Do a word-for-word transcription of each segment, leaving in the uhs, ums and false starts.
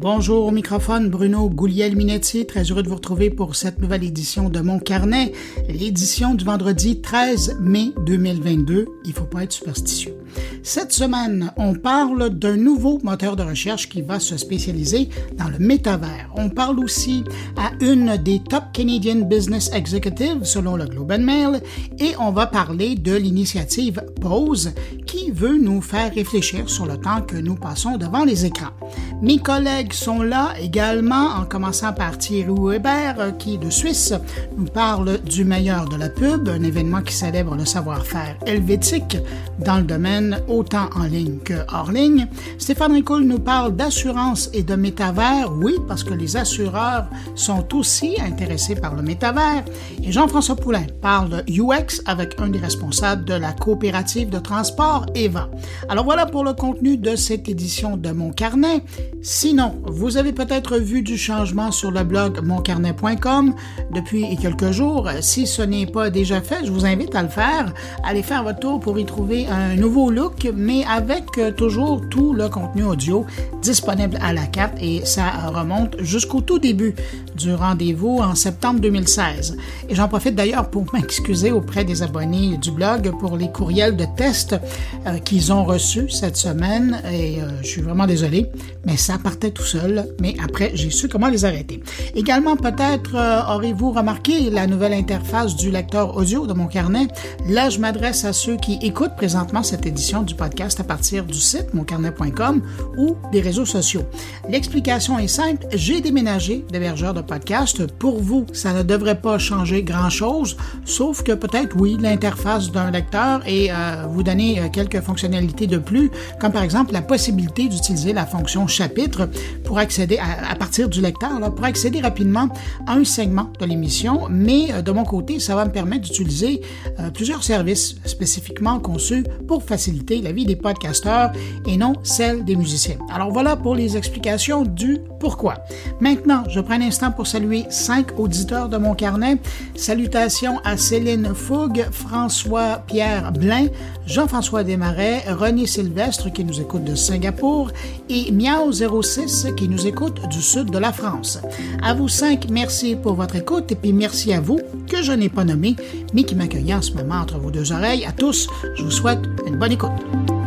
Bonjour, au microphone, Bruno Gouliel-Minetti, très heureux de vous retrouver pour cette nouvelle édition de Mon Carnet, l'édition du vendredi treize mai deux mille vingt-deux. Il ne faut pas être superstitieux. Cette semaine, on parle d'un nouveau moteur de recherche qui va se spécialiser dans le métavers. On parle aussi à une des top Canadian Business Executives selon le Globe and Mail et on va parler de l'initiative Pause qui veut nous faire réfléchir sur le temps que nous passons devant les écrans. Mes collègues sont là également, en commençant par Thierry Weber, qui de Suisse nous parle du meilleur de la pub, un événement qui célèbre le savoir-faire helvétique dans le domaine autant en ligne que hors ligne. Stéphane Ricoul nous parle d'assurance et de métavers, oui, parce que les assureurs sont aussi intéressés par le métavers. Et Jean-François Poulain parle de U X avec un des responsables de la coopérative de transport Eva. Alors voilà pour le contenu de cette édition de Mon Carnet. Sinon, vous avez peut-être vu du changement sur le blog mon carnet point com depuis quelques jours. Si ce n'est pas déjà fait, je vous invite à le faire. Allez faire votre tour pour y trouver un nouveau look, mais avec toujours tout le contenu audio disponible à la carte et ça remonte jusqu'au tout début du rendez-vous en septembre deux mille seize. Et j'en profite d'ailleurs pour m'excuser auprès des abonnés du blog pour les courriels de test euh, qu'ils ont reçus cette semaine et euh, je suis vraiment désolé, mais ça partait tout seul, mais après j'ai su comment les arrêter. Également, peut-être euh, aurez-vous remarqué la nouvelle interface du lecteur audio de Mon Carnet. Là, je m'adresse à ceux qui écoutent présentement cette édition du podcast à partir du site mon carnet point com ou des réseaux sociaux. L'explication est simple, j'ai déménagé d'hébergeur de podcast. Pour vous, ça ne devrait pas changer grand-chose, sauf que peut-être, oui, l'interface d'un lecteur et euh, vous donner euh, quelques fonctionnalités de plus, comme par exemple la possibilité d'utiliser la fonction chapitre pour accéder à, à partir du lecteur, là, pour accéder rapidement à un segment de l'émission, mais euh, de mon côté, ça va me permettre d'utiliser euh, plusieurs services spécifiquement conçus pour faciliter la vie des podcasteurs et non celle des musiciens. Alors voilà pour les explications du pourquoi. Maintenant, je prends un instant pour saluer cinq auditeurs de Mon Carnet. Salutations à Céline Fougue, François-Pierre Blain, Jean-François Desmarais, René Sylvestre qui nous écoute de Singapour et Miao zéro six qui nous écoute du sud de la France. À vous cinq, merci pour votre écoute et puis merci à vous que je n'ai pas nommé mais qui m'accueillent en ce moment entre vos deux oreilles. À tous, je vous souhaite une bonne écoute.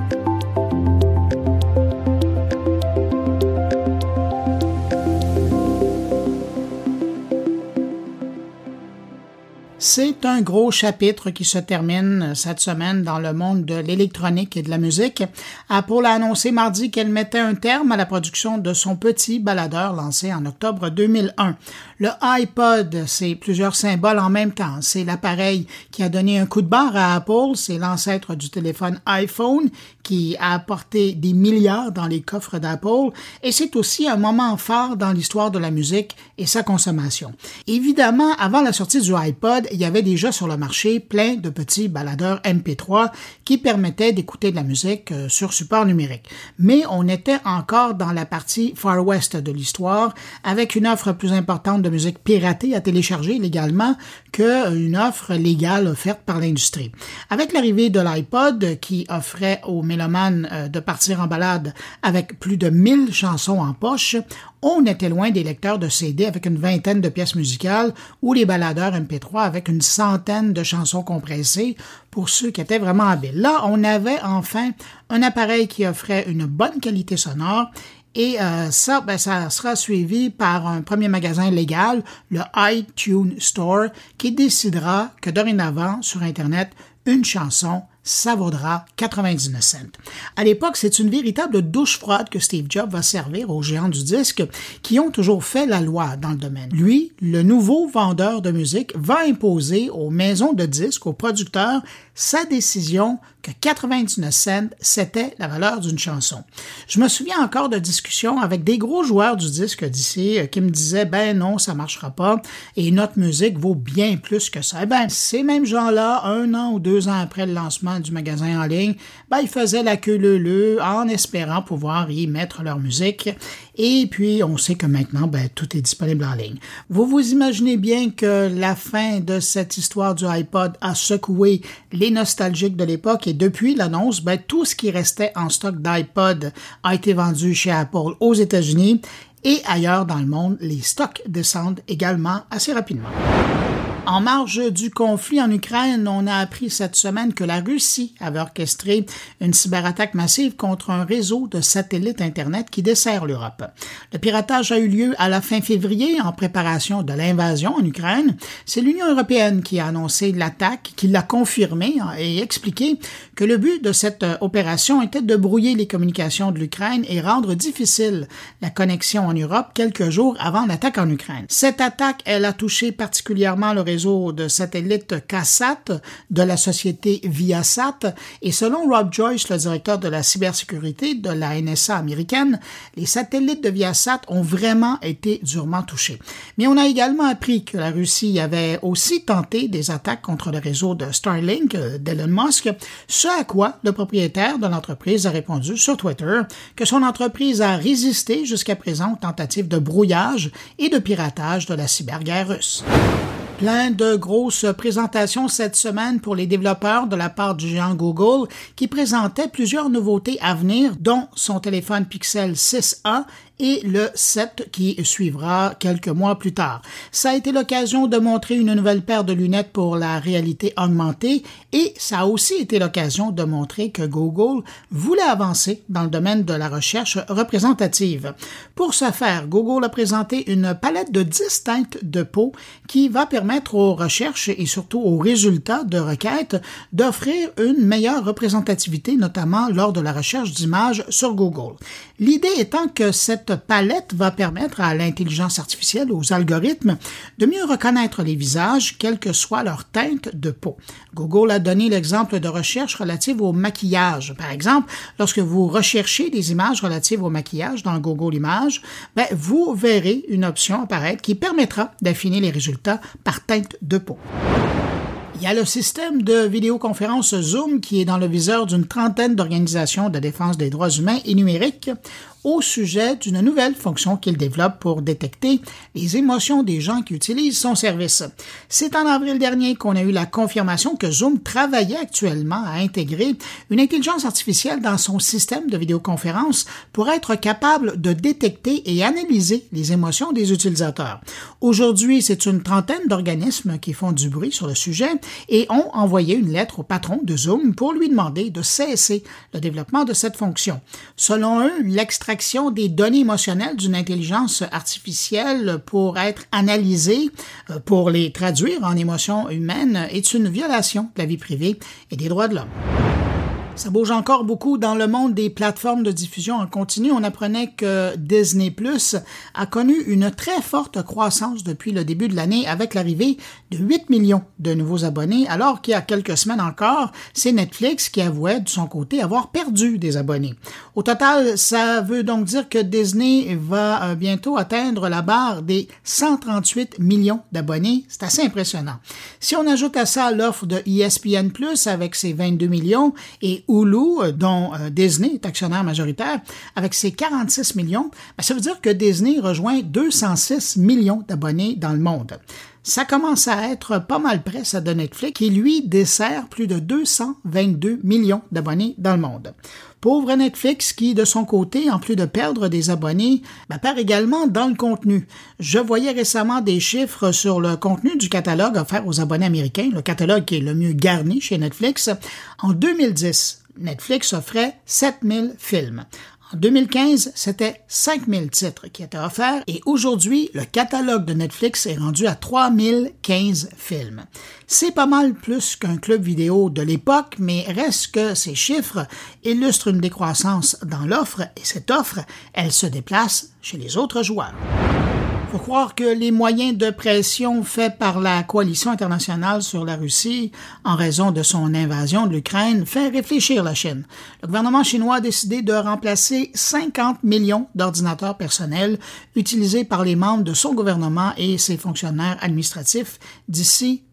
C'est un gros chapitre qui se termine cette semaine dans le monde de l'électronique et de la musique. Apple a annoncé mardi qu'elle mettait un terme à la production de son petit baladeur lancé en octobre deux mille un. Le iPod, c'est plusieurs symboles en même temps. C'est l'appareil qui a donné un coup de barre à Apple. C'est l'ancêtre du téléphone iPhone qui a apporté des milliards dans les coffres d'Apple. Et c'est aussi un moment phare dans l'histoire de la musique et sa consommation. Évidemment, avant la sortie du iPod, il y avait déjà sur le marché plein de petits baladeurs M P trois qui permettaient d'écouter de la musique sur support numérique. Mais on était encore dans la partie Far West de l'histoire, avec une offre plus importante de musique piratée à télécharger légalement qu'une offre légale offerte par l'industrie. Avec l'arrivée de l'iPod, qui offrait aux mélomanes de partir en balade avec plus de mille chansons en poche, on était loin des lecteurs de C D avec une vingtaine de pièces musicales ou les baladeurs M P trois avec une centaine de chansons compressées pour ceux qui étaient vraiment habiles. Là, on avait enfin un appareil qui offrait une bonne qualité sonore et euh, ça, ben, ça sera suivi par un premier magasin légal, le iTunes Store, qui décidera que dorénavant, sur Internet, une chanson ça vaudra quatre-vingt-dix-neuf cents. À l'époque, c'est une véritable douche froide que Steve Jobs va servir aux géants du disque qui ont toujours fait la loi dans le domaine. Lui, le nouveau vendeur de musique, va imposer aux maisons de disques, aux producteurs, sa décision que quatre-vingt-dix-neuf cents, c'était la valeur d'une chanson. Je me souviens encore de discussions avec des gros joueurs du disque d'ici qui me disaient « Ben non, ça marchera pas et notre musique vaut bien plus que ça. » Eh ben, ces mêmes gens-là, un an ou deux ans après le lancement du magasin en ligne, ben, ils faisaient la queue leu-leu en espérant pouvoir y mettre leur musique. Et puis, on sait que maintenant, ben, tout est disponible en ligne. Vous vous imaginez bien que la fin de cette histoire du iPod a secoué les les nostalgiques de l'époque et depuis l'annonce, ben, tout ce qui restait en stock d'iPod a été vendu chez Apple aux États-Unis et ailleurs dans le monde, les stocks descendent également assez rapidement. En marge du conflit en Ukraine, on a appris cette semaine que la Russie avait orchestré une cyberattaque massive contre un réseau de satellites Internet qui dessert l'Europe. Le piratage a eu lieu à la fin février en préparation de l'invasion en Ukraine. C'est l'Union européenne qui a annoncé l'attaque, qui l'a confirmé et expliqué que le but de cette opération était de brouiller les communications de l'Ukraine et rendre difficile la connexion en Europe quelques jours avant l'attaque en Ukraine. Cette attaque, elle a touché particulièrement le réseau de satellites CASAT de la société Viasat et selon Rob Joyce, le directeur de la cybersécurité de la N S A américaine, les satellites de Viasat ont vraiment été durement touchés. Mais on a également appris que la Russie avait aussi tenté des attaques contre le réseau de Starlink d'Elon Musk, ce à quoi le propriétaire de l'entreprise a répondu sur Twitter que son entreprise a résisté jusqu'à présent aux tentatives de brouillage et de piratage de la cyberguerre russe. Plein de grosses présentations cette semaine pour les développeurs de la part du géant Google qui présentait plusieurs nouveautés à venir, dont son téléphone Pixel six A et le sept qui suivra quelques mois plus tard. Ça a été l'occasion de montrer une nouvelle paire de lunettes pour la réalité augmentée et ça a aussi été l'occasion de montrer que Google voulait avancer dans le domaine de la recherche représentative. Pour ce faire, Google a présenté une palette de dix teintes de peau qui va permettre aux recherches et surtout aux résultats de requêtes d'offrir une meilleure représentativité, notamment lors de la recherche d'images sur Google. L'idée étant que cette palette va permettre à l'intelligence artificielle, aux algorithmes, de mieux reconnaître les visages, quelle que soit leur teinte de peau. Google a donné l'exemple de recherche relative au maquillage. Par exemple, lorsque vous recherchez des images relatives au maquillage dans Google Images, ben, vous verrez une option apparaître qui permettra d'affiner les résultats par teinte de peau. Il y a le système de vidéoconférence Zoom qui est dans le viseur d'une trentaine d'organisations de défense des droits humains et numériques au sujet d'une nouvelle fonction qu'il développe pour détecter les émotions des gens qui utilisent son service. C'est en avril dernier qu'on a eu la confirmation que Zoom travaillait actuellement à intégrer une intelligence artificielle dans son système de vidéoconférence pour être capable de détecter et analyser les émotions des utilisateurs. Aujourd'hui, c'est une trentaine d'organismes qui font du bruit sur le sujet et ont envoyé une lettre au patron de Zoom pour lui demander de cesser le développement de cette fonction. Selon eux, l'extraction des données émotionnelles d'une intelligence artificielle pour être analysée, pour les traduire en émotions humaines, est une violation de la vie privée et des droits de l'homme. Ça bouge encore beaucoup dans le monde des plateformes de diffusion en continu. On apprenait que Disney Plus a connu une très forte croissance depuis le début de l'année avec l'arrivée de huit millions de nouveaux abonnés, alors qu'il y a quelques semaines encore, c'est Netflix qui avouait de son côté avoir perdu des abonnés. Au total, ça veut donc dire que Disney va bientôt atteindre la barre des cent trente-huit millions d'abonnés. C'est assez impressionnant. Si on ajoute à ça l'offre de E S P N Plus avec ses vingt-deux millions et Hulu, dont euh, Disney est actionnaire majoritaire, avec ses quarante-six millions, ben, ça veut dire que Disney rejoint deux cent six millions d'abonnés dans le monde. Ça commence à être pas mal près, ça, de Netflix, qui, lui, dessert plus de deux cent vingt-deux millions d'abonnés dans le monde. Pauvre Netflix qui, de son côté, en plus de perdre des abonnés, ben, perd également dans le contenu. Je voyais récemment des chiffres sur le contenu du catalogue offert aux abonnés américains, le catalogue qui est le mieux garni chez Netflix. En deux mille dix, Netflix offrait sept mille films. En deux mille quinze, c'était cinq mille titres qui étaient offerts et aujourd'hui, le catalogue de Netflix est rendu à trois mille quinze films. C'est pas mal plus qu'un club vidéo de l'époque, mais reste que ces chiffres illustrent une décroissance dans l'offre et cette offre, elle se déplace chez les autres joueurs. Il faut croire que les moyens de pression faits par la coalition internationale sur la Russie en raison de son invasion de l'Ukraine fait réfléchir la Chine. Le gouvernement chinois a décidé de remplacer cinquante millions d'ordinateurs personnels utilisés par les membres de son gouvernement et ses fonctionnaires administratifs d'ici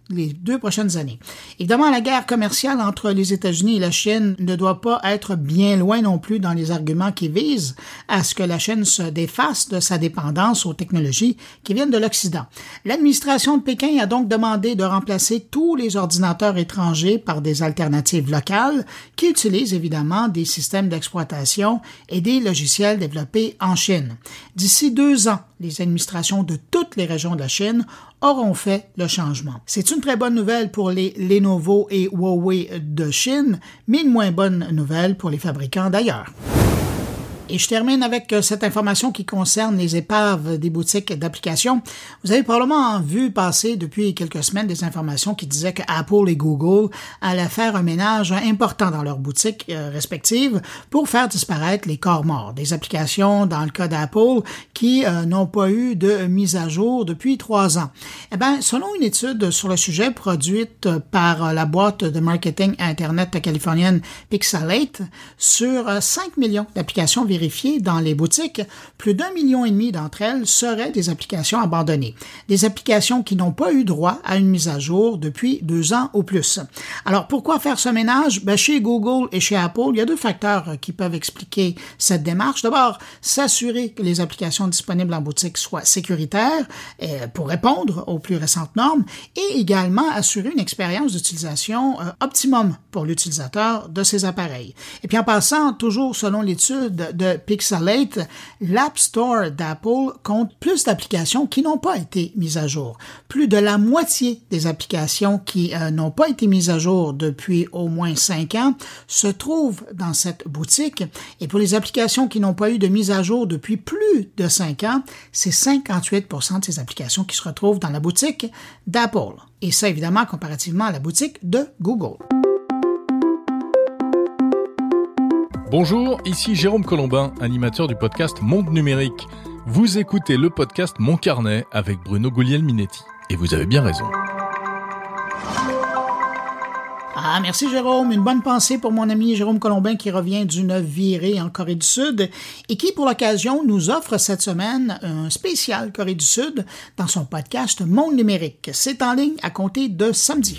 les deux prochaines années. Évidemment, la guerre commerciale entre les États-Unis et la Chine ne doit pas être bien loin non plus dans les arguments qui visent à ce que la Chine se défasse de sa dépendance aux technologies qui viennent de l'Occident. L'administration de Pékin a donc demandé de remplacer tous les ordinateurs étrangers par des alternatives locales qui utilisent évidemment des systèmes d'exploitation et des logiciels développés en Chine. D'ici deux ans, les administrations de toutes les régions de la Chine auront fait le changement. C'est une très bonne nouvelle pour les Lenovo et Huawei de Chine, mais une moins bonne nouvelle pour les fabricants d'ailleurs. Et je termine avec cette information qui concerne les épaves des boutiques d'applications. Vous avez probablement vu passer depuis quelques semaines des informations qui disaient que Apple et Google allaient faire un ménage important dans leurs boutiques euh, respectives pour faire disparaître les corps morts. Des applications, dans le cas d'Apple, qui euh, n'ont pas eu de mise à jour depuis trois ans. Eh bien, selon une étude sur le sujet produite par la boîte de marketing Internet californienne Pixalate, sur cinq millions d'applications vérifiées dans les boutiques, plus d'un million et demi d'entre elles seraient des applications abandonnées. Des applications qui n'ont pas eu droit à une mise à jour depuis deux ans ou plus. Alors, pourquoi faire ce ménage? Ben, chez Google et chez Apple, il y a deux facteurs qui peuvent expliquer cette démarche. D'abord, s'assurer que les applications disponibles en boutique soient sécuritaires euh, pour répondre aux plus récentes normes et également assurer une expérience d'utilisation euh, optimum pour l'utilisateur de ces appareils. Et puis en passant, toujours selon l'étude de Pixalate, l'App Store d'Apple compte plus d'applications qui n'ont pas été mises à jour. Plus de la moitié des applications qui euh, n'ont pas été mises à jour depuis au moins cinq ans se trouvent dans cette boutique. Et pour les applications qui n'ont pas eu de mise à jour depuis plus de cinq ans, c'est cinquante-huit pour cent de ces applications qui se retrouvent dans la boutique d'Apple. Et ça, évidemment, comparativement à la boutique de Google. Bonjour, ici Jérôme Colombin, animateur du podcast Monde Numérique. Vous écoutez le podcast Mon Carnet avec Bruno Guglielminetti. Et vous avez bien raison. Ah, merci Jérôme. Une bonne pensée pour mon ami Jérôme Colombin qui revient d'une virée en Corée du Sud et qui, pour l'occasion, nous offre cette semaine un spécial Corée du Sud dans son podcast Monde Numérique. C'est en ligne à compter de samedi.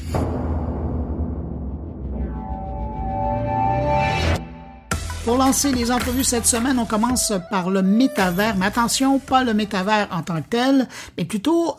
Pour lancer les entrevues cette semaine, on commence par le métavers, mais attention, pas le métavers en tant que tel, mais plutôt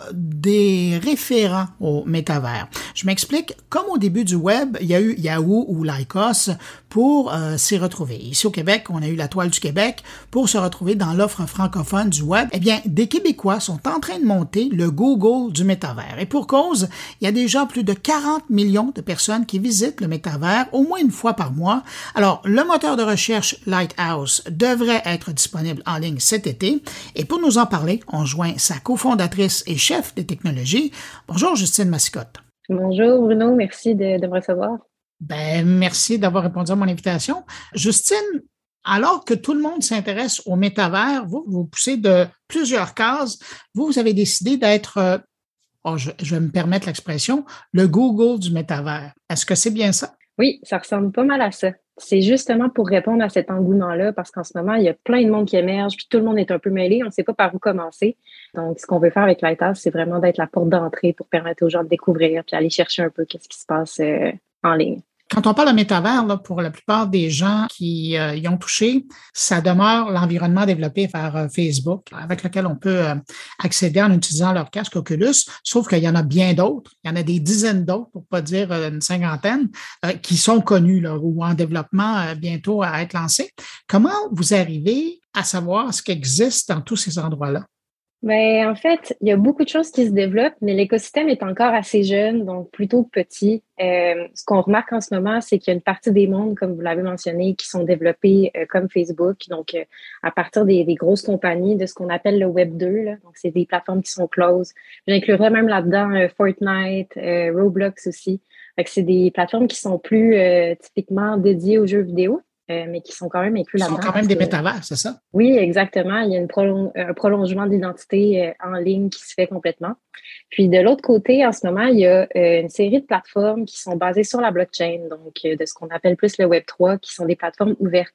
des référents au métavers. Je m'explique, comme au début du web, il y a eu Yahoo ou Lycos pour euh, s'y retrouver. Ici au Québec, on a eu la Toile du Québec pour se retrouver dans l'offre francophone du web. Eh bien, des Québécois sont en train de monter le Google du métavers. Et pour cause, il y a déjà plus de quarante millions de personnes qui visitent le métavers au moins une fois par mois. Alors, le moteur de recherche Lighthouse devrait être disponible en ligne cet été. Et pour nous en parler, on joint sa cofondatrice et chef des technologies. Bonjour Justine Massicotte. Bonjour Bruno, merci de, de me recevoir. Ben, merci d'avoir répondu à mon invitation. Justine, alors que tout le monde s'intéresse au métavers, vous, vous poussez de plusieurs cases. Vous, vous avez décidé d'être, euh, oh, je, je vais me permettre l'expression, le Google du métavers. Est-ce que c'est bien ça? Oui, ça ressemble pas mal à ça. C'est justement pour répondre à cet engouement-là, parce qu'en ce moment, il y a plein de monde qui émerge, puis tout le monde est un peu mêlé, on ne sait pas par où commencer. Donc, ce qu'on veut faire avec Lighthouse, c'est vraiment d'être la porte d'entrée pour permettre aux gens de découvrir, puis aller chercher un peu qu'est-ce qui se passe euh, en ligne. Quand on parle de métavers, là, pour la plupart des gens qui euh, y ont touché, ça demeure l'environnement développé par euh, Facebook, avec lequel on peut euh, accéder en utilisant leur casque Oculus, sauf qu'il y en a bien d'autres, il y en a des dizaines d'autres, pour pas dire euh, une cinquantaine, euh, qui sont connus là, ou en développement euh, bientôt à être lancés. Comment vous arrivez à savoir ce qui existe dans tous ces endroits-là? Ben, en fait, il y a beaucoup de choses qui se développent, mais l'écosystème est encore assez jeune, donc plutôt petit. Euh, ce qu'on remarque en ce moment, c'est qu'il y a une partie des mondes, comme vous l'avez mentionné, qui sont développés euh, comme Facebook, donc euh, à partir des, des grosses compagnies de ce qu'on appelle le Web deux. Là. Donc, c'est des plateformes qui sont closes. J'inclurais même là-dedans euh, Fortnite, euh, Roblox aussi. Fait que c'est des plateformes qui sont plus euh, typiquement dédiées aux jeux vidéo. Euh, mais qui sont quand même inclus là-dedans. Ils sont quand même des métavers, c'est ça? Oui, exactement. Il y a une prolong- un prolongement d'identité euh, en ligne qui se fait complètement. Puis de l'autre côté, en ce moment, il y a euh, une série de plateformes qui sont basées sur la blockchain, donc euh, de ce qu'on appelle plus le Web trois, qui sont des plateformes ouvertes.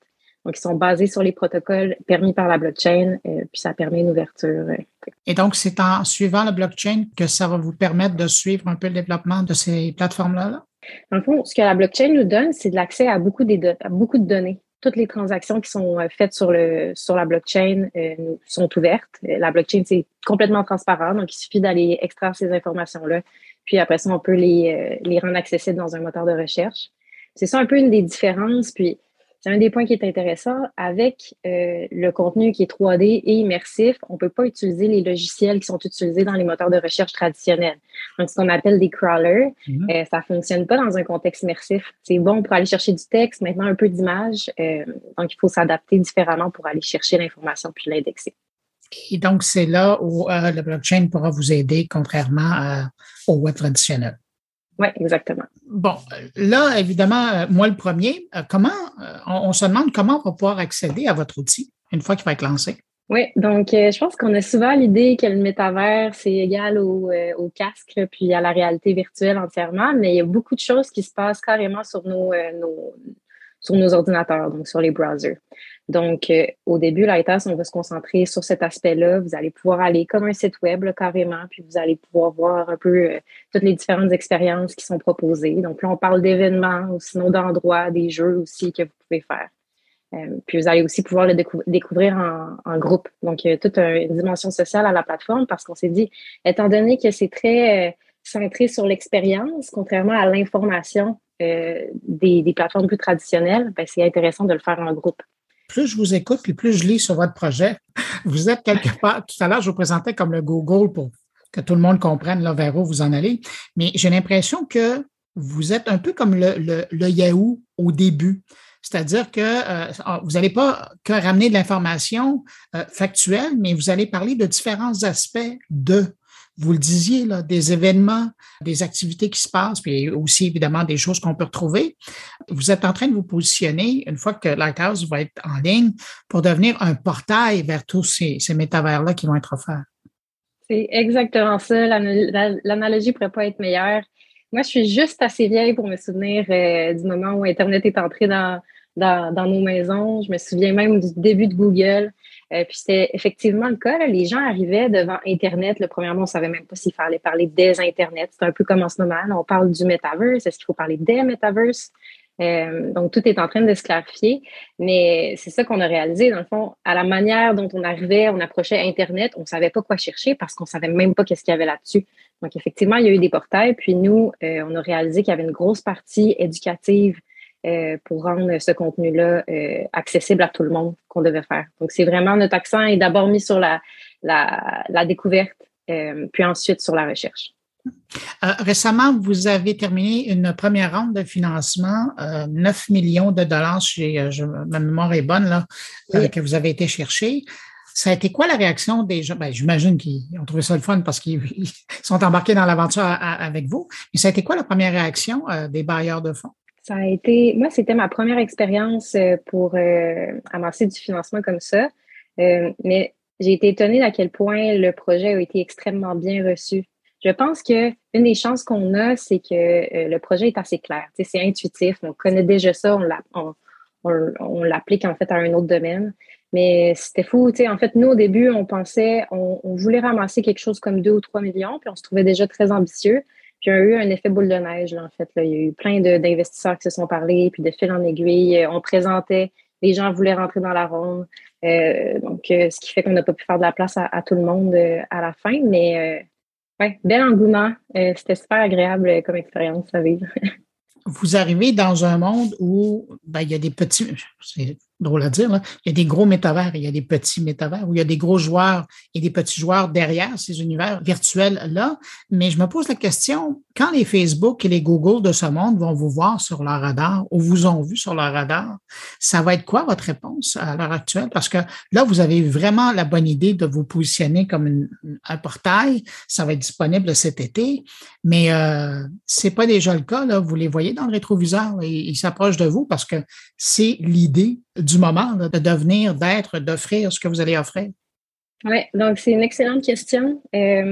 Donc, ils sont basés sur les protocoles permis par la blockchain, euh, puis ça permet une ouverture. Euh. Et donc, c'est en suivant la blockchain que ça va vous permettre de suivre un peu le développement de ces plateformes-là? Là? Dans le fond, ce que la blockchain nous donne, c'est de l'accès à beaucoup, des do- à beaucoup de données. Toutes les transactions qui sont faites sur le sur la blockchain euh, sont ouvertes. La blockchain, c'est complètement transparent, donc il suffit d'aller extraire ces informations-là. Puis après ça, on peut les, euh, les rendre accessibles dans un moteur de recherche. C'est ça un peu une des différences. Puis c'est un des points qui est intéressant. Avec euh, le contenu qui est trois D et immersif, on ne peut pas utiliser les logiciels qui sont utilisés dans les moteurs de recherche traditionnels. Donc, ce qu'on appelle des crawlers, mm-hmm. euh, ça ne fonctionne pas dans un contexte immersif. C'est bon pour aller chercher du texte, maintenant un peu d'images. Euh, donc, il faut s'adapter différemment pour aller chercher l'information puis l'indexer. Et donc, c'est là où euh, le blockchain pourra vous aider, contrairement euh, au web traditionnel. Oui, exactement. Bon, là, évidemment, moi le premier, comment on, on se demande comment on va pouvoir accéder à votre outil une fois qu'il va être lancé? Oui, donc euh, je pense qu'on a souvent l'idée que le métavers, c'est égal au, euh, au casque, là, puis à la réalité virtuelle entièrement, mais il y a beaucoup de choses qui se passent carrément sur nos, euh, nos, sur nos ordinateurs, donc sur les browsers. Donc, euh, au début, Lighthouse, on va se concentrer sur cet aspect-là. Vous allez pouvoir aller comme un site web, là, carrément, puis vous allez pouvoir voir un peu euh, toutes les différentes expériences qui sont proposées. Donc là, on parle d'événements ou sinon d'endroits, des jeux aussi que vous pouvez faire. Euh, puis vous allez aussi pouvoir le décou- découvrir en, en groupe. Donc, il y a toute un, une dimension sociale à la plateforme parce qu'on s'est dit, étant donné que c'est très euh, centré sur l'expérience, contrairement à l'information euh, des, des plateformes plus traditionnelles, ben, c'est intéressant de le faire en groupe. Plus je vous écoute, puis plus je lis sur votre projet, vous êtes quelque part, tout à l'heure, je vous présentais comme le Google pour que tout le monde comprenne là, vers où vous en allez, mais j'ai l'impression que vous êtes un peu comme le, le, le Yahoo au début. C'est-à-dire que euh, vous n'allez pas que ramener de l'information euh, factuelle, mais vous allez parler de différents aspects de, vous le disiez, là, des événements, des activités qui se passent, puis aussi évidemment des choses qu'on peut retrouver. Vous êtes en train de vous positionner, une fois que Lighthouse va être en ligne, pour devenir un portail vers tous ces, ces métavers-là qui vont être offerts. C'est exactement ça. L'analogie ne pourrait pas être meilleure. Moi, je suis juste assez vieille pour me souvenir euh, du moment où Internet est entré dans, dans, dans nos maisons. Je me souviens même du début de Google. Euh, puis c'était effectivement le cas. Là. Les gens arrivaient devant Internet. Le premièrement, on ne savait même pas s'il fallait parler des Internet. C'est un peu comme en ce moment. Là, on parle du metaverse. Est-ce qu'il faut parler des metaverse? Euh, donc, tout est en train de se clarifier. Mais c'est ça qu'on a réalisé. Dans le fond, à la manière dont on arrivait, on approchait Internet, on ne savait pas quoi chercher parce qu'on ne savait même pas qu'est-ce qu'il y avait là-dessus. Donc, effectivement, il y a eu des portails. Puis nous, euh, on a réalisé qu'il y avait une grosse partie éducative euh, pour rendre ce contenu-là euh, accessible à tout le monde qu'on devait faire. Donc, c'est vraiment notre accent est d'abord mis sur la, la, la découverte, euh, puis ensuite sur la recherche. Euh, récemment, vous avez terminé une première ronde de financement, euh, neuf millions de dollars, chez, euh, je, ma mémoire est bonne, là, euh, oui. que vous avez été chercher. Ça a été quoi la réaction des gens? Ben, j'imagine qu'ils ont trouvé ça le fun parce qu'ils sont embarqués dans l'aventure à, à, avec vous. Mais ça a été quoi la première réaction euh, des bailleurs de fonds? Ça a été, moi, c'était ma première expérience pour euh, amasser du financement comme ça. Euh, mais j'ai été étonnée d'à quel point le projet a été extrêmement bien reçu. Je pense que une des chances qu'on a, c'est que euh, le projet est assez clair. Tu sais, c'est intuitif, on connaît déjà ça, on, l'a, on, on, on l'applique en fait à un autre domaine. Mais c'était fou, tu sais, en fait, nous, au début, on pensait, on, on voulait ramasser quelque chose comme deux ou trois millions, puis on se trouvait déjà très ambitieux. Puis il y a eu un effet boule de neige, là, en fait. Là. Il y a eu plein de, d'investisseurs qui se sont parlé, puis de fil en aiguille. On présentait, les gens voulaient rentrer dans la ronde. Euh, donc, euh, ce qui fait qu'on n'a pas pu faire de la place à, à tout le monde euh, à la fin. Mais, euh, ouais, bel engouement. Euh, c'était super agréable euh, comme expérience à vivre. Vous arrivez dans un monde où ben, il y a des petits, c'est drôle à dire, là, il y a des gros métavers, il y a des petits métavers, où il y a des gros joueurs et des petits joueurs derrière ces univers virtuels-là. Mais je me pose la question, quand les Facebook et les Google de ce monde vont vous voir sur leur radar ou vous ont vu sur leur radar, ça va être quoi votre réponse à l'heure actuelle? Parce que là, vous avez vraiment la bonne idée de vous positionner comme une, un portail. Ça va être disponible cet été, mais euh, c'est pas déjà le cas, là. Vous les voyez dans le rétroviseur et ils s'approchent de vous parce que c'est l'idée du moment là, de devenir, d'être, d'offrir ce que vous allez offrir. Oui, donc c'est une excellente question. Euh,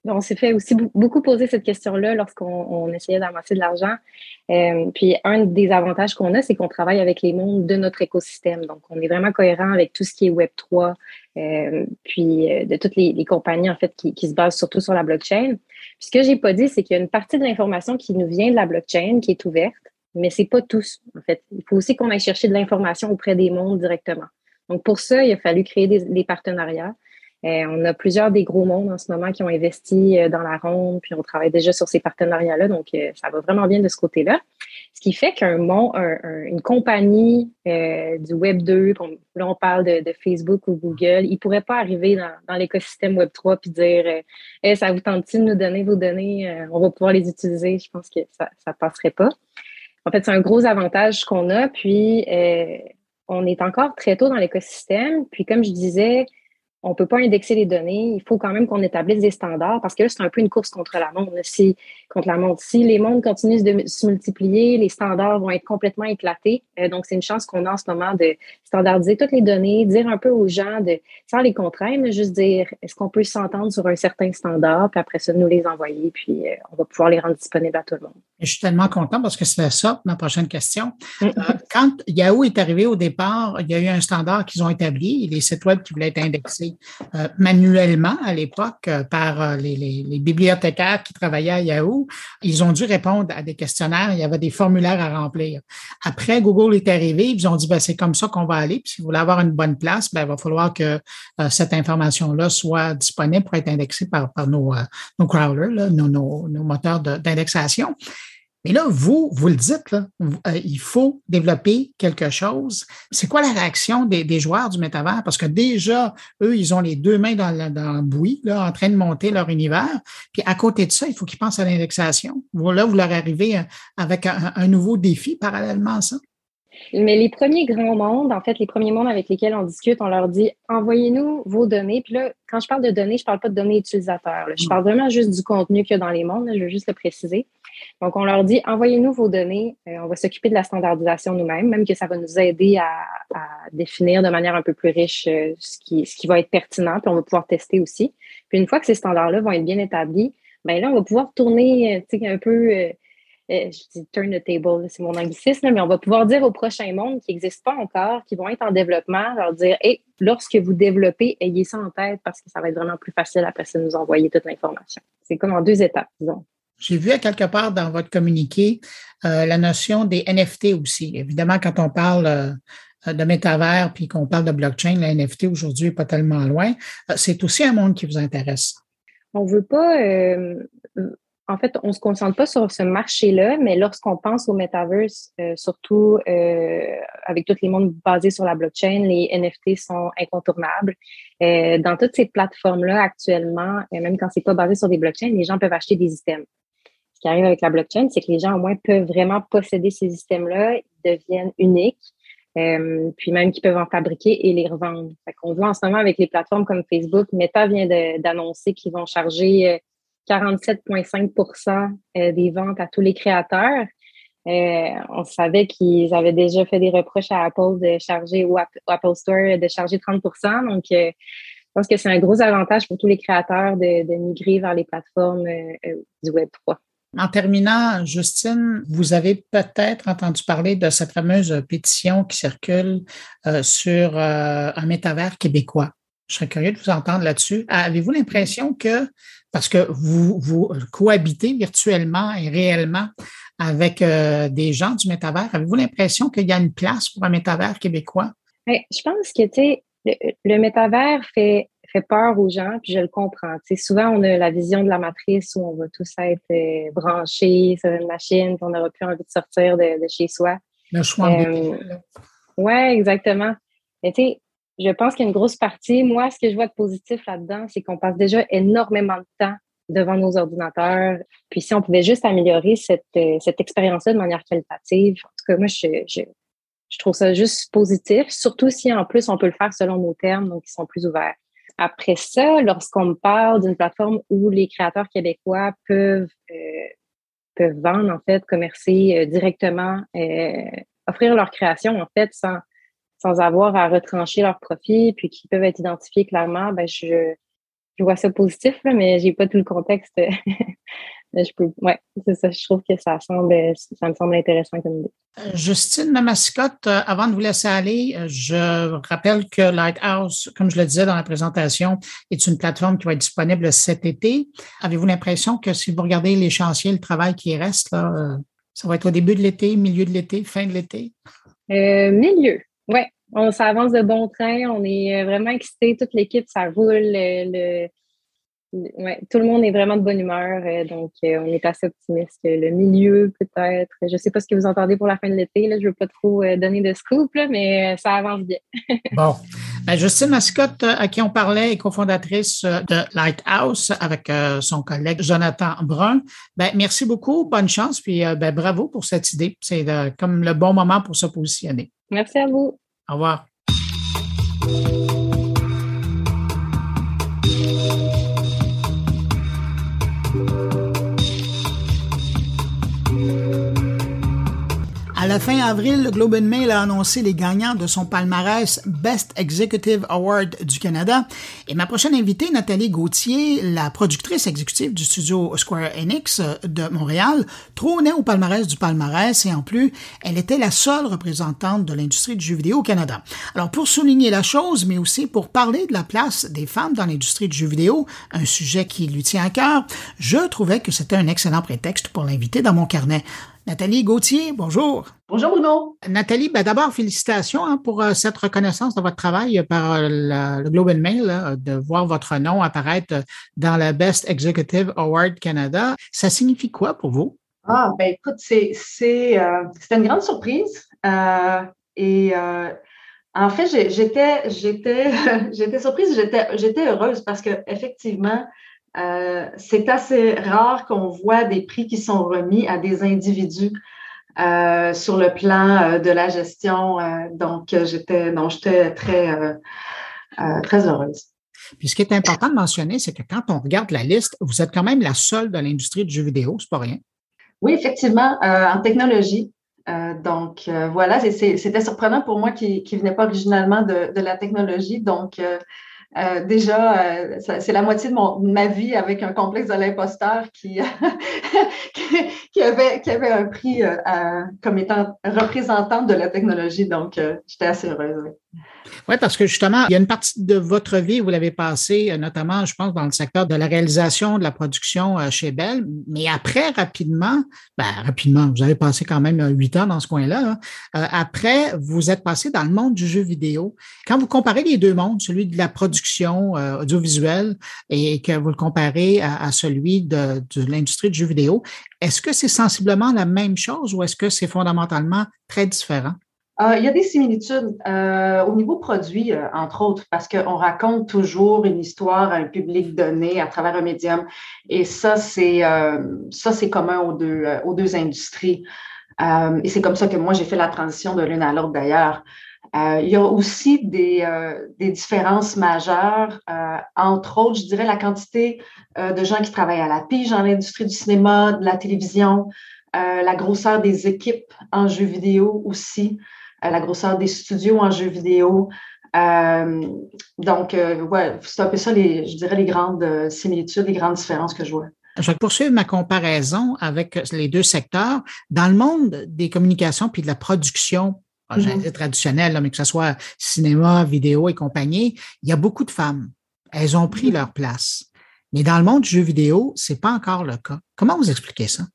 On s'est fait aussi beaucoup poser cette question-là lorsqu'on on essayait d'amasser de l'argent. Euh, puis, un des avantages qu'on a, c'est qu'on travaille avec les mondes de notre écosystème. Donc, on est vraiment cohérent avec tout ce qui est web trois, euh, puis euh, de toutes les, les compagnies, en fait, qui, qui se basent surtout sur la blockchain. Puis, ce que j'ai pas dit, c'est qu'il y a une partie de l'information qui nous vient de la blockchain, qui est ouverte, mais c'est pas tous, en fait. Il faut aussi qu'on aille chercher de l'information auprès des mondes directement. Donc, pour ça, il a fallu créer des, des partenariats. Euh, on a plusieurs des gros mondes en ce moment qui ont investi euh, dans la ronde, puis on travaille déjà sur ces partenariats-là, donc euh, ça va vraiment bien de ce côté-là. Ce qui fait qu'un monde, un, un, une compagnie euh, du Web deux, là on parle de, de Facebook ou Google, ils ne pourraient pas arriver dans, dans l'écosystème Web trois puis dire euh, hey, ça vous tente-t-il de nous donner vos données, euh, on va pouvoir les utiliser. Je pense que ça ne passerait pas. En fait, c'est un gros avantage qu'on a, puis euh, on est encore très tôt dans l'écosystème, puis comme je disais, on ne peut pas indexer les données. Il faut quand même qu'on établisse des standards parce que là, c'est un peu une course contre la montre. Si, contre la montre. Si les mondes continuent de se multiplier, les standards vont être complètement éclatés. Euh, donc, c'est une chance qu'on a en ce moment de standardiser toutes les données, dire un peu aux gens, de, sans les contraindre, juste dire est-ce qu'on peut s'entendre sur un certain standard, puis après ça, nous les envoyer, puis euh, on va pouvoir les rendre disponibles à tout le monde. Je suis tellement content parce que c'était ça, ma prochaine question. Mm-hmm. Euh, quand Yahoo est arrivé au départ, il y a eu un standard qu'ils ont établi, les sites web qui voulaient être indexés Euh, manuellement à l'époque euh, par euh, les, les, les bibliothécaires qui travaillaient à Yahoo. Ils ont dû répondre à des questionnaires. Il y avait des formulaires à remplir. Après, Google est arrivé. Ils ont dit, ben, c'est comme ça qu'on va aller. Puis, si vous voulez avoir une bonne place, ben, il va falloir que euh, cette information-là soit disponible pour être indexée par, par nos, euh, nos crawlers, là, nos, nos, nos moteurs de, d'indexation. Mais là, vous, vous le dites, là, euh, il faut développer quelque chose. C'est quoi la réaction des, des joueurs du métavers? Parce que déjà, eux, ils ont les deux mains dans le, dans le bouilli, là, en train de monter leur univers. Puis à côté de ça, il faut qu'ils pensent à l'indexation. Là, vous leur arrivez avec un, un nouveau défi parallèlement à ça. Mais les premiers grands mondes, en fait, les premiers mondes avec lesquels on discute, on leur dit « Envoyez-nous vos données ». Puis là, quand je parle de données, je parle pas de données utilisateurs. Là. Je parle vraiment juste du contenu qu'il y a dans les mondes. Là, je veux juste le préciser. Donc, on leur dit « Envoyez-nous vos données. Euh, on va s'occuper de la standardisation nous-mêmes, même que ça va nous aider à, à définir de manière un peu plus riche euh, ce, qui, ce qui va être pertinent. Puis on va pouvoir tester aussi. Puis une fois que ces standards-là vont être bien établis, bien là, on va pouvoir tourner tu sais, un peu… Euh, Euh, je dis turn the table, c'est mon anglicisme, mais on va pouvoir dire aux prochains mondes qui n'existent pas encore, qui vont être en développement, leur dire hey, lorsque vous développez, ayez ça en tête parce que ça va être vraiment plus facile après ça de nous envoyer toute l'information. C'est comme en deux étapes, disons. J'ai vu à quelque part dans votre communiqué euh, la notion des N F T aussi. Évidemment, quand on parle euh, de métavers puis qu'on parle de blockchain, la N F T aujourd'hui n'est pas tellement loin. Euh, c'est aussi un monde qui vous intéresse. On ne veut pas… Euh, En fait, on ne se concentre pas sur ce marché-là, mais lorsqu'on pense au metaverse, euh, surtout euh, avec tous les mondes basés sur la blockchain, les N F T sont incontournables. Euh, dans toutes ces plateformes-là, actuellement, et même quand c'est pas basé sur des blockchains, les gens peuvent acheter des items. Ce qui arrive avec la blockchain, c'est que les gens, au moins, peuvent vraiment posséder ces items-là, ils deviennent uniques, euh, puis même qu'ils peuvent en fabriquer et les revendre. Fait qu'on voit en ce moment avec les plateformes comme Facebook, Meta vient de, d'annoncer qu'ils vont charger… Euh, quarante-sept virgule cinq pour cent des ventes à tous les créateurs. Euh, on savait qu'ils avaient déjà fait des reproches à Apple de charger, ou Apple Store de charger trente pour cent. Donc, euh, je pense que c'est un gros avantage pour tous les créateurs de, de migrer vers les plateformes euh, du Web trois. En terminant, Justine, vous avez peut-être entendu parler de cette fameuse pétition qui circule euh, sur euh, un métavers québécois. Je serais curieux de vous entendre là-dessus. Avez-vous l'impression que, parce que vous, vous cohabitez virtuellement et réellement avec euh, des gens du métavers, avez-vous l'impression qu'il y a une place pour un métavers québécois? Bien, je pense que, tu sais, le, le métavers fait, fait peur aux gens, puis je le comprends. Tu sais, souvent, on a la vision de la matrice où on va tous être euh, branchés sur une machine, puis on n'aura plus envie de sortir de, de chez soi. Le choix. Euh, oui, exactement. Mais tu sais, je pense qu'il y a une grosse partie. Moi, ce que je vois de positif là-dedans, c'est qu'on passe déjà énormément de temps devant nos ordinateurs. Puis si on pouvait juste améliorer cette, cette expérience-là de manière qualitative, en tout cas, moi, je, je, je trouve ça juste positif, surtout si en plus, on peut le faire selon nos termes, donc ils sont plus ouverts. Après ça, lorsqu'on me parle d'une plateforme où les créateurs québécois peuvent, euh, peuvent vendre, en fait, commercer euh, directement, euh, offrir leur création, en fait, sans sans avoir à retrancher leurs profits, puis qui peuvent être identifiés clairement, ben je je vois ça positif, là, mais j'ai pas tout le contexte. Je peux, ouais, c'est ça. Je trouve que ça semble, ça me semble intéressant comme idée. Justine Mamascotte, avant de vous laisser aller, je rappelle que Lighthouse, comme je le disais dans la présentation, est une plateforme qui va être disponible cet été. Avez-vous l'impression que si vous regardez les chantiers, le travail qui reste, là, ça va être au début de l'été, milieu de l'été, fin de l'été? Euh, milieu, ouais. On s'avance de bon train. On est vraiment excités. Toute l'équipe, ça roule. Le, le Ouais, tout le monde est vraiment de bonne humeur, euh, donc euh, on est assez optimiste. Le milieu, peut-être. Je ne sais pas ce que vous entendez pour la fin de l'été. Là, je ne veux pas trop euh, donner de scoop, là, mais euh, ça avance bien. Bon. Ben, Justine Mascotte, à qui on parlait, est cofondatrice de Lighthouse avec euh, son collègue Jonathan Brun. Ben, merci beaucoup, bonne chance, puis euh, ben, bravo pour cette idée. C'est euh, comme le bon moment pour se positionner. Merci à vous. Au revoir. À la fin avril, le Globe and Mail a annoncé les gagnants de son palmarès Best Executive Award du Canada. Et ma prochaine invitée, Nathalie Gauthier, la productrice exécutive du studio Square Enix de Montréal, trônait au palmarès du palmarès et en plus, elle était la seule représentante de l'industrie du jeu vidéo au Canada. Alors, pour souligner la chose, mais aussi pour parler de la place des femmes dans l'industrie du jeu vidéo, un sujet qui lui tient à cœur, je trouvais que c'était un excellent prétexte pour l'inviter dans mon carnet. Nathalie Gauthier, bonjour. Bonjour Bruno. Nathalie, ben d'abord, félicitations hein, pour euh, cette reconnaissance de votre travail par euh, la, le Globe and Mail, là, de voir votre nom apparaître dans la Best Executive Award Canada. Ça signifie quoi pour vous? Ah, ben écoute, c'est, c'est, euh, c'était une grande surprise. Euh, et euh, en fait, j'ai, j'étais, j'étais, j'étais surprise, j'étais, j'étais heureuse parce que effectivement, Euh, c'est assez rare qu'on voit des prix qui sont remis à des individus euh, sur le plan euh, de la gestion. Euh, donc, j'étais, non, j'étais très, euh, euh, très heureuse. Puis, ce qui est important de mentionner, c'est que quand on regarde la liste, vous êtes quand même la seule de l'industrie du jeu vidéo, c'est pas rien. Oui, effectivement, euh, en technologie. Euh, donc, euh, voilà, c'est, c'est, c'était surprenant pour moi qui qui venait pas originalement de, de la technologie. Donc, euh, Euh, déjà, euh, ça, c'est la moitié de, mon, de ma vie avec un complexe de l'imposteur qui, qui, qui, avait, qui avait un prix euh, à, comme étant représentante de la technologie. Donc, euh, j'étais assez heureuse. Oui. Oui, parce que justement, il y a une partie de votre vie, vous l'avez passée, notamment, je pense, dans le secteur de la réalisation, de la production chez Bell. Mais après, rapidement, ben, rapidement, vous avez passé quand même huit ans dans ce coin-là. Hein. Euh, après, vous êtes passé dans le monde du jeu vidéo. Quand vous comparez les deux mondes, celui de la production euh, audiovisuelle et que vous le comparez à, à celui de, de l'industrie du jeu vidéo, est-ce que c'est sensiblement la même chose ou est-ce que c'est fondamentalement très différent? Euh, il y a des similitudes euh, au niveau produit, euh, entre autres, parce qu'on raconte toujours une histoire à un public donné à travers un médium. Et ça, c'est euh, ça, c'est commun aux deux, euh, aux deux industries. Euh, et c'est comme ça que moi, j'ai fait la transition de l'une à l'autre d'ailleurs. Euh, il y a aussi des, euh, des différences majeures, euh, entre autres, je dirais la quantité euh, de gens qui travaillent à la pige dans l'industrie du cinéma, de la télévision, euh, la grosseur des équipes en jeux vidéo aussi. La grosseur des studios en jeux vidéo. Euh, donc, euh, ouais, c'est un peu ça, les, je dirais, les grandes similitudes, les grandes différences que je vois. Je vais poursuivre ma comparaison avec les deux secteurs. Dans le monde des communications puis de la production, mm-hmm. j'allais dire traditionnelle, là, mais que ce soit cinéma, vidéo et compagnie, il y a beaucoup de femmes. Elles ont pris mm-hmm. leur place. Mais dans le monde du jeu vidéo, c'est pas encore le cas. Comment vous expliquez ça?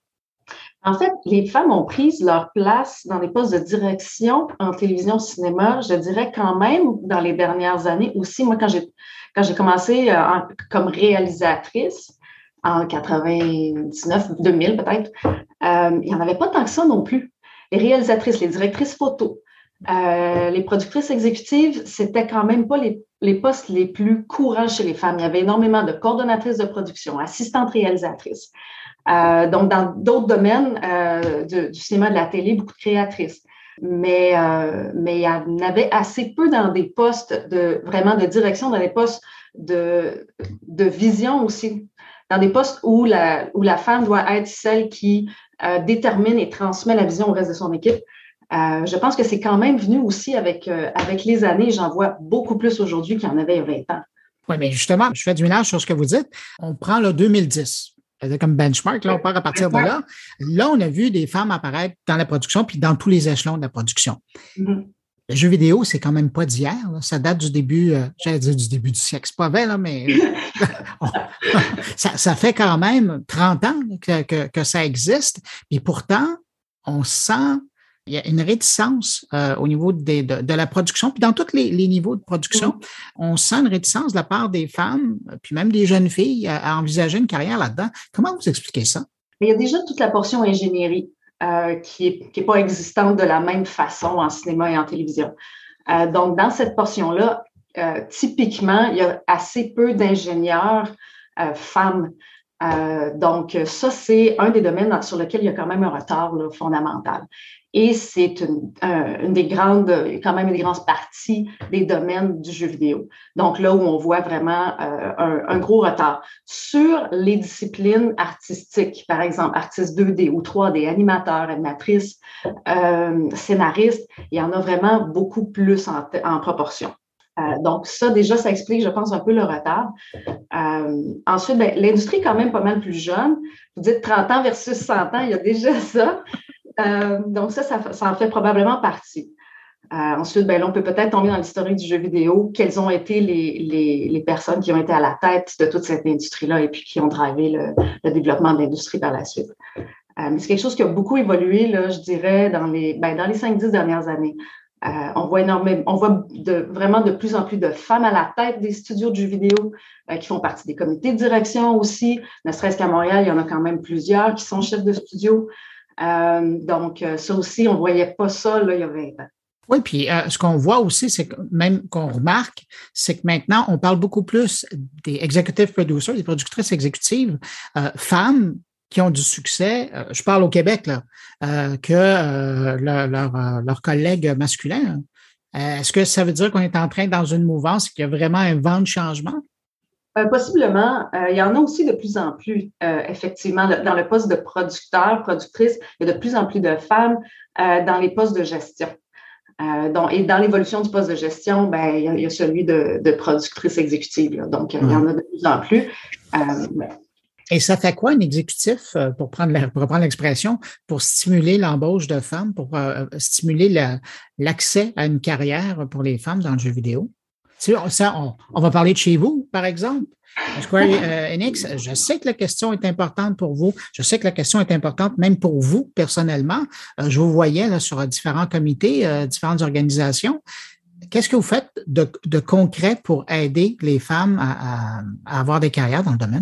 En fait, les femmes ont pris leur place dans des postes de direction en télévision, cinéma, je dirais quand même dans les dernières années aussi. Moi, quand j'ai quand j'ai commencé euh, en, comme réalisatrice en quatre-vingt-dix-neuf, deux mille peut-être, euh, il n'y en avait pas tant que ça non plus. Les réalisatrices, les directrices photo, euh, les productrices exécutives, c'était quand même pas les, les postes les plus courants chez les femmes. Il y avait énormément de coordonnatrices de production, assistantes réalisatrices. Euh, donc, dans d'autres domaines euh, de, du cinéma, de la télé, beaucoup de créatrices. Mais, euh, mais il y en avait assez peu dans des postes de vraiment de direction, dans des postes de, de vision aussi, dans des postes où la, où la femme doit être celle qui euh, détermine et transmet la vision au reste de son équipe. Euh, je pense que c'est quand même venu aussi avec, euh, avec les années. J'en vois beaucoup plus aujourd'hui qu'il y en avait il y a vingt ans. Oui, mais justement, je fais du ménage sur ce que vous dites. On prend le deux mille dix. Comme benchmark, là, on part à partir de là. Là, on a vu des femmes apparaître dans la production puis dans tous les échelons de la production. Mm-hmm. Le jeu vidéo, c'est quand même pas d'hier. Là. Ça date du début, euh, j'allais dire du début du siècle. C'est pas vrai, là, mais on, ça, ça fait quand même trente ans que, que, que ça existe. Et pourtant, on sent il y a une réticence euh, au niveau des, de, de la production, puis dans tous les, les niveaux de production, mmh. on sent une réticence de la part des femmes, puis même des jeunes filles, à, à envisager une carrière là-dedans. Comment vous expliquez ça? Il y a déjà toute la portion ingénierie euh, qui est, qui est pas existante de la même façon en cinéma et en télévision. Euh, donc, dans cette portion-là, euh, typiquement, il y a assez peu d'ingénieurs euh, femmes. Euh, donc, ça, c'est un des domaines sur lequel il y a quand même un retard là, fondamental. Et c'est une, euh, une des grandes, quand même une des grandes parties des domaines du jeu vidéo. Donc là où on voit vraiment euh, un, un gros retard. Sur les disciplines artistiques, par exemple, artistes deux D ou trois D, animateurs, animatrices, euh, scénaristes, il y en a vraiment beaucoup plus en, en proportion. Euh, donc ça, déjà, ça explique, je pense, un peu le retard. Euh, ensuite, ben, l'industrie est quand même pas mal plus jeune. Vous dites trente ans versus cent ans, il y a déjà ça. Euh, donc ça, ça, ça en fait probablement partie. Euh, ensuite, ben, là, on peut peut-être tomber dans l'historique du jeu vidéo. Quelles ont été les, les, les personnes qui ont été à la tête de toute cette industrie-là et puis qui ont drivé le, le développement de l'industrie par la suite. Euh, mais c'est quelque chose qui a beaucoup évolué, là, je dirais, dans les, ben, dans les cinq dix dernières années. Euh, on voit énormément, on voit de, vraiment de plus en plus de femmes à la tête des studios de jeux vidéo euh, qui font partie des comités de direction aussi. Ne serait-ce qu'à Montréal, il y en a quand même plusieurs qui sont chefs de studio. Euh, donc, ça aussi, on ne voyait pas ça là, il y a vingt ans. Oui, puis euh, ce qu'on voit aussi, c'est que même qu'on remarque, c'est que maintenant, on parle beaucoup plus des executive producers, des productrices exécutives, euh, femmes qui ont du succès, euh, je parle au Québec, là, euh, que euh, leur, leur, leurs collègues masculins. Euh, est-ce que ça veut dire qu'on est en train dans une mouvance et qu'il y a vraiment un vent de changement? Euh, possiblement. Euh, il y en a aussi de plus en plus, euh, effectivement, le, dans le poste de producteur, productrice, il y a de plus en plus de femmes euh, dans les postes de gestion. Euh, donc, et dans l'évolution du poste de gestion, ben, il y a, il y a celui de, de productrice exécutive. Là. Donc, mmh. il y en a de plus en plus. Euh, ben. Et ça fait quoi un exécutif, pour prendre la, pour reprendre l'expression, pour stimuler l'embauche de femmes, pour euh, stimuler la, l'accès à une carrière pour les femmes dans le jeu vidéo? Tu sais, ça, on, on va parler de chez vous, par exemple. Square euh, Enix, je sais que la question est importante pour vous. Je sais que la question est importante même pour vous, personnellement. Euh, je vous voyais là, sur différents comités, euh, différentes organisations. Qu'est-ce que vous faites de, de concret pour aider les femmes à, à, à avoir des carrières dans le domaine?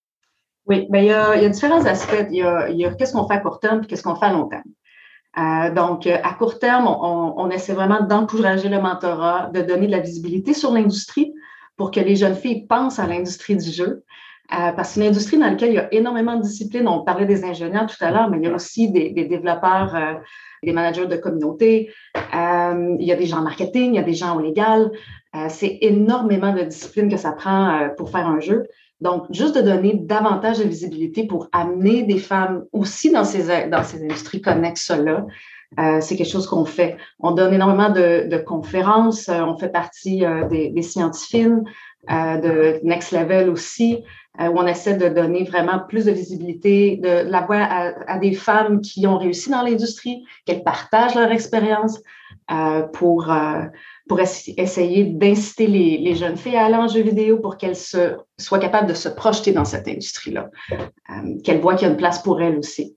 Oui, bien, il y a, il y a différents aspects. Il y a, il y a qu'est-ce qu'on fait à court terme et qu'est-ce qu'on fait à long terme. Euh, donc, à court terme, on, on essaie vraiment d'encourager le mentorat, de donner de la visibilité sur l'industrie pour que les jeunes filles pensent à l'industrie du jeu. Euh, parce que c'est une industrie dans laquelle il y a énormément de disciplines. On parlait des ingénieurs tout à l'heure, mais il y a aussi des, des développeurs, euh, des managers de communauté. Euh, il y a des gens en marketing, il y a des gens au légal. Euh, c'est énormément de disciplines que ça prend euh, pour faire un jeu. Donc, juste de donner davantage de visibilité pour amener des femmes aussi dans ces, dans ces industries connexes-là, euh, c'est quelque chose qu'on fait. On donne énormément de, de conférences. Euh, on fait partie euh, des, des scientifiques, euh, de Next Level aussi, euh, où on essaie de donner vraiment plus de visibilité, de la voix à, à des femmes qui ont réussi dans l'industrie, qu'elles partagent leur expérience euh, pour... Euh, pour essayer d'inciter les, les jeunes filles à aller en jeu vidéo pour qu'elles se, soient capables de se projeter dans cette industrie-là, euh, qu'elles voient qu'il y a une place pour elles aussi.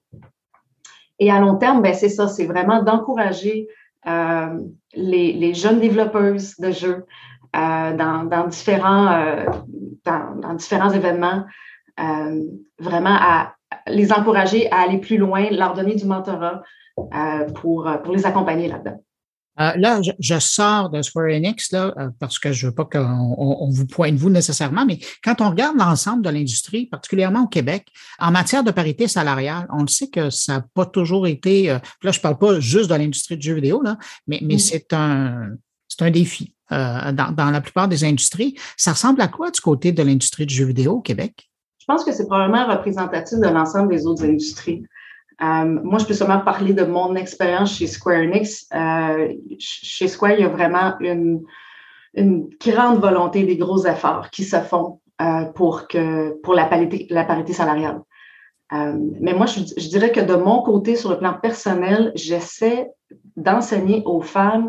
Et à long terme, ben c'est ça, c'est vraiment d'encourager euh, les, les jeunes développeuses de jeux euh, dans, dans, différents, euh, dans, dans différents événements, euh, vraiment à les encourager à aller plus loin, leur donner du mentorat euh, pour, pour les accompagner là-dedans. Euh, là, je, je sors de Square Enix là, euh, parce que je veux pas qu'on on, on vous pointe vous nécessairement, mais quand on regarde l'ensemble de l'industrie, particulièrement au Québec, en matière de parité salariale, on le sait que ça n'a pas toujours été. Euh, là, je parle pas juste de l'industrie du jeu vidéo là, mais mais mmh. c'est un c'est un défi euh, dans, dans la plupart des industries. Ça ressemble à quoi du côté de l'industrie du jeu vidéo au Québec? Je pense que c'est probablement représentatif de l'ensemble des autres industries. Euh, moi, je peux seulement parler de mon expérience chez Square Enix. Euh, chez Square, il y a vraiment une, une grande volonté, des gros efforts qui se font euh, pour, que, pour la, parité, la parité salariale. Euh, mais moi, je, je dirais que de mon côté, sur le plan personnel, j'essaie d'enseigner aux femmes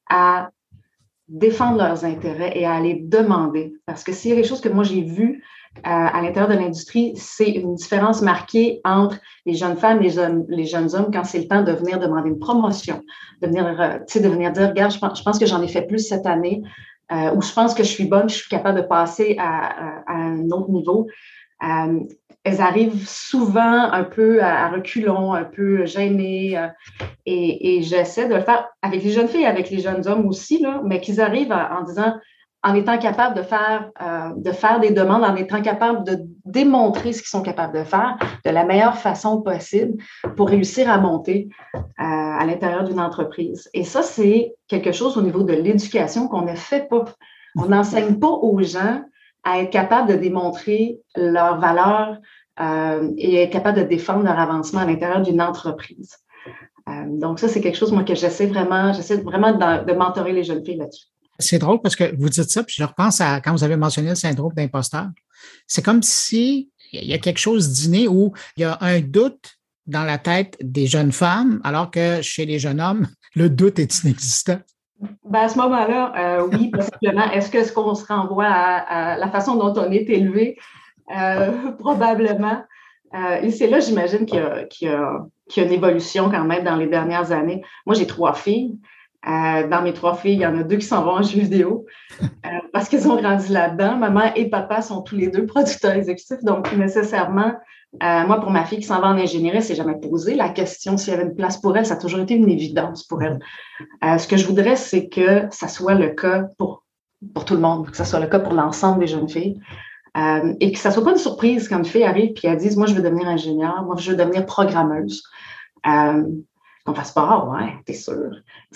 à défendre leurs intérêts et à les demander. Parce que s'il y a quelque chose que moi j'ai vu euh, à l'intérieur de l'industrie, c'est une différence marquée entre les jeunes femmes et les jeunes, les jeunes hommes quand c'est le temps de venir demander une promotion, de venir, euh, tu sais, de venir dire, regarde, je pense, je pense que j'en ai fait plus cette année, euh, ou je pense que je suis bonne, je suis capable de passer à, à, à un autre niveau. Euh, elles arrivent souvent un peu à, à reculons, un peu gênées, euh, et, et j'essaie de le faire avec les jeunes filles, avec les jeunes hommes aussi, là, mais qu'ils arrivent à, en disant, en étant capables de faire, euh, de faire des demandes, en étant capables de démontrer ce qu'ils sont capables de faire de la meilleure façon possible pour réussir à monter euh, à l'intérieur d'une entreprise. Et ça, c'est quelque chose au niveau de l'éducation qu'on ne fait pas. On n'enseigne pas aux gens à être capables de démontrer leur valeur euh, et être capables de défendre leur avancement à l'intérieur d'une entreprise. Euh, donc ça, c'est quelque chose, moi, que j'essaie vraiment, j'essaie vraiment de, de mentorer les jeunes filles là-dessus. C'est drôle parce que vous dites ça, puis je repense à quand vous avez mentionné le syndrome d'imposteur. C'est comme si il y a quelque chose d'inné où il y a un doute dans la tête des jeunes femmes, alors que chez les jeunes hommes, le doute est inexistant. Ben à ce moment-là, euh, oui, possiblement. Est-ce que ce qu'on se renvoie à, à la façon dont on est élevé? Euh, probablement. Euh, et c'est là, j'imagine, qu'il y a, qu'il y a, qu'il y a une évolution quand même dans les dernières années. Moi, j'ai trois filles. Euh, dans mes trois filles, il y en a deux qui s'en vont en jeux vidéo euh, parce qu'elles ont grandi là-dedans. Maman et papa sont tous les deux producteurs exécutifs. Donc, nécessairement, euh, moi, pour ma fille qui s'en va en ingénierie, c'est jamais posé la question s'il y avait une place pour elle. Ça a toujours été une évidence pour elle. Euh, ce que je voudrais, c'est que ça soit le cas pour, pour tout le monde, que ça soit le cas pour l'ensemble des jeunes filles. Euh, et que ça soit pas une surprise quand une fille arrive et qu'elle dise « Moi, je veux devenir ingénieure. Moi, je veux devenir programmeuse. Euh, » Qu'on fasse pas, ah ouais, t'es sûr.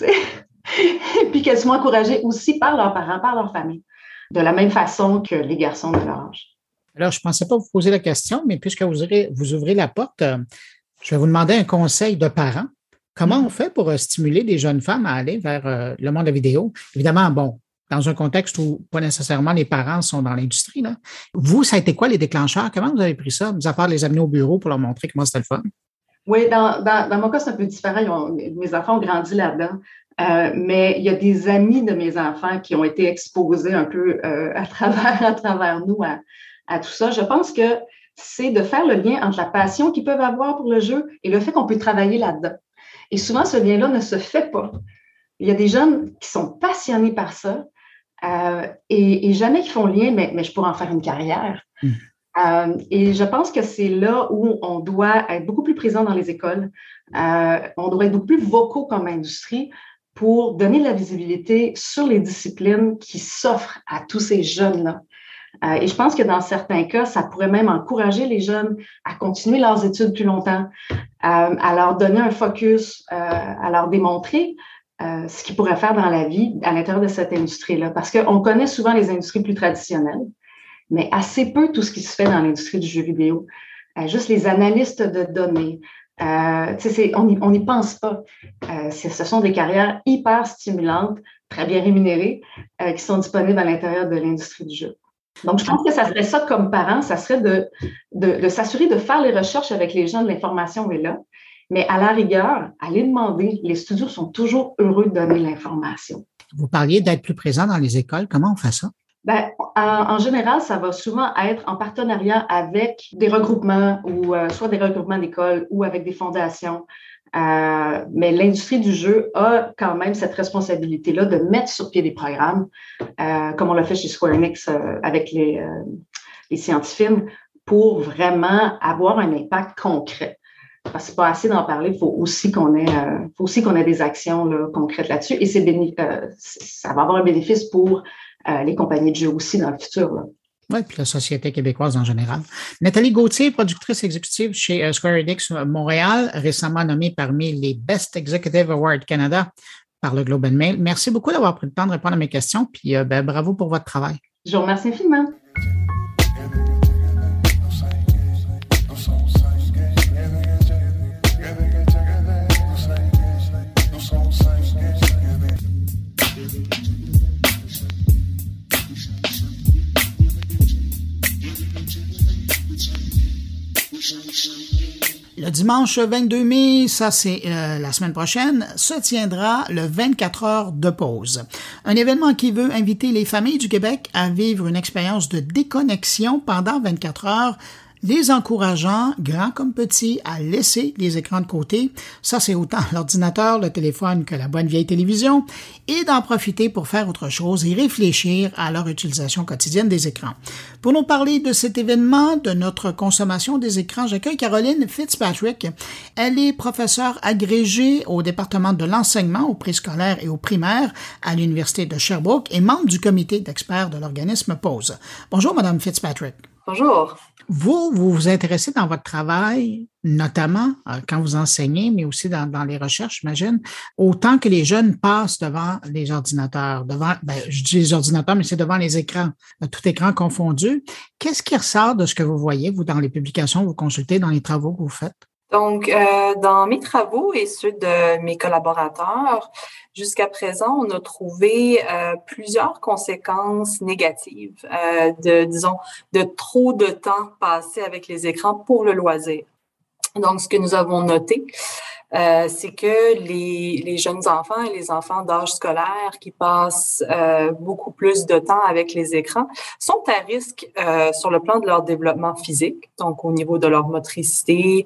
Et puis qu'elles soient encouragées aussi par leurs parents, par leur famille, de la même façon que les garçons de leur âge. Alors, je ne pensais pas vous poser la question, mais puisque vous ouvrez, vous ouvrez la porte, euh, je vais vous demander un conseil de parents. Comment on fait pour euh, stimuler des jeunes femmes à aller vers euh, le monde de la vidéo? Évidemment, bon, dans un contexte où pas nécessairement les parents sont dans l'industrie, là. Vous, ça a été quoi les déclencheurs? Comment vous avez pris ça, mis à part les amener au bureau pour leur montrer comment c'était le fun? Oui, dans, dans, dans mon cas, c'est un peu différent. Ils ont, mes enfants ont grandi là-dedans. Euh, mais il y a des amis de mes enfants qui ont été exposés un peu euh, à travers, à travers nous à, à tout ça. Je pense que c'est de faire le lien entre la passion qu'ils peuvent avoir pour le jeu et le fait qu'on peut travailler là-dedans. Et souvent, ce lien-là ne se fait pas. Il y a des jeunes qui sont passionnés par ça euh, et, et jamais qui font le lien, mais, mais je pourrais en faire une carrière. Mmh. Euh, et je pense que c'est là où on doit être beaucoup plus présent dans les écoles. Euh, on doit être beaucoup plus vocaux comme industrie pour donner de la visibilité sur les disciplines qui s'offrent à tous ces jeunes-là. Euh, et je pense que dans certains cas, ça pourrait même encourager les jeunes à continuer leurs études plus longtemps, euh, à leur donner un focus, euh, à leur démontrer euh, ce qu'ils pourraient faire dans la vie à l'intérieur de cette industrie-là. Parce qu'on connaît souvent les industries plus traditionnelles, mais assez peu tout ce qui se fait dans l'industrie du jeu vidéo. Euh, juste les analystes de données. Euh, c'est, on n'y on n'y pense pas. Euh, ce sont des carrières hyper stimulantes, très bien rémunérées, euh, qui sont disponibles à l'intérieur de l'industrie du jeu. Donc, je pense que ça serait ça comme parent, ça serait de, de, de s'assurer de faire les recherches avec les gens de l'information est là, mais à la rigueur, aller demander. Les studios sont toujours heureux de donner l'information. Vous parliez d'être plus présent dans les écoles. Comment on fait ça? Ben, en, en général, ça va souvent être en partenariat avec des regroupements ou euh, soit des regroupements d'écoles ou avec des fondations. Euh, mais l'industrie du jeu a quand même cette responsabilité-là de mettre sur pied des programmes, euh, comme on l'a fait chez Square Enix euh, avec les, euh, les Scientifilms, pour vraiment avoir un impact concret. Parce que c'est pas assez d'en parler, il faut aussi qu'on ait, euh, faut aussi qu'on ait des actions là, concrètes là-dessus. Et c'est béni- euh, ça va avoir un bénéfice pour euh, les compagnies de jeux aussi dans le futur. Là. Oui, puis la société québécoise en général. Nathalie Gauthier, productrice exécutive chez Square Enix Montréal, récemment nommée parmi les Best Executive Awards Canada par le Globe and Mail. Merci beaucoup d'avoir pris le temps de répondre à mes questions, puis euh, ben, bravo pour votre travail. Je vous remercie infiniment. Le dimanche vingt-deux mai, ça c'est euh, la semaine prochaine, se tiendra le vingt-quatre heures de pause. Un événement qui veut inviter les familles du Québec à vivre une expérience de déconnexion pendant vingt-quatre heures, les encourageant, grands comme petits, à laisser les écrans de côté. Ça, c'est autant l'ordinateur, le téléphone que la bonne vieille télévision, et d'en profiter pour faire autre chose et réfléchir à leur utilisation quotidienne des écrans. Pour nous parler de cet événement, de notre consommation des écrans, j'accueille Caroline Fitzpatrick. Elle est professeure agrégée au département de l'enseignement au préscolaire et au primaire à l'Université de Sherbrooke et membre du comité d'experts de l'organisme Pause. Bonjour, Madame Fitzpatrick. Bonjour. Vous, vous vous intéressez dans votre travail, notamment euh, quand vous enseignez, mais aussi dans, dans les recherches, j'imagine, autant que les jeunes passent devant les ordinateurs, devant, ben, je dis les ordinateurs, mais c'est devant les écrans, tout écran confondu. Qu'est-ce qui ressort de ce que vous voyez, vous, dans les publications que vous consultez, dans les travaux que vous faites? Donc, euh, dans mes travaux et ceux de mes collaborateurs, jusqu'à présent, on a trouvé euh, plusieurs conséquences négatives euh, de, disons, de trop de temps passé avec les écrans pour le loisir. Donc, ce que nous avons noté, euh, c'est que les, les jeunes enfants et les enfants d'âge scolaire qui passent euh, beaucoup plus de temps avec les écrans sont à risque euh, sur le plan de leur développement physique, donc au niveau de leur motricité,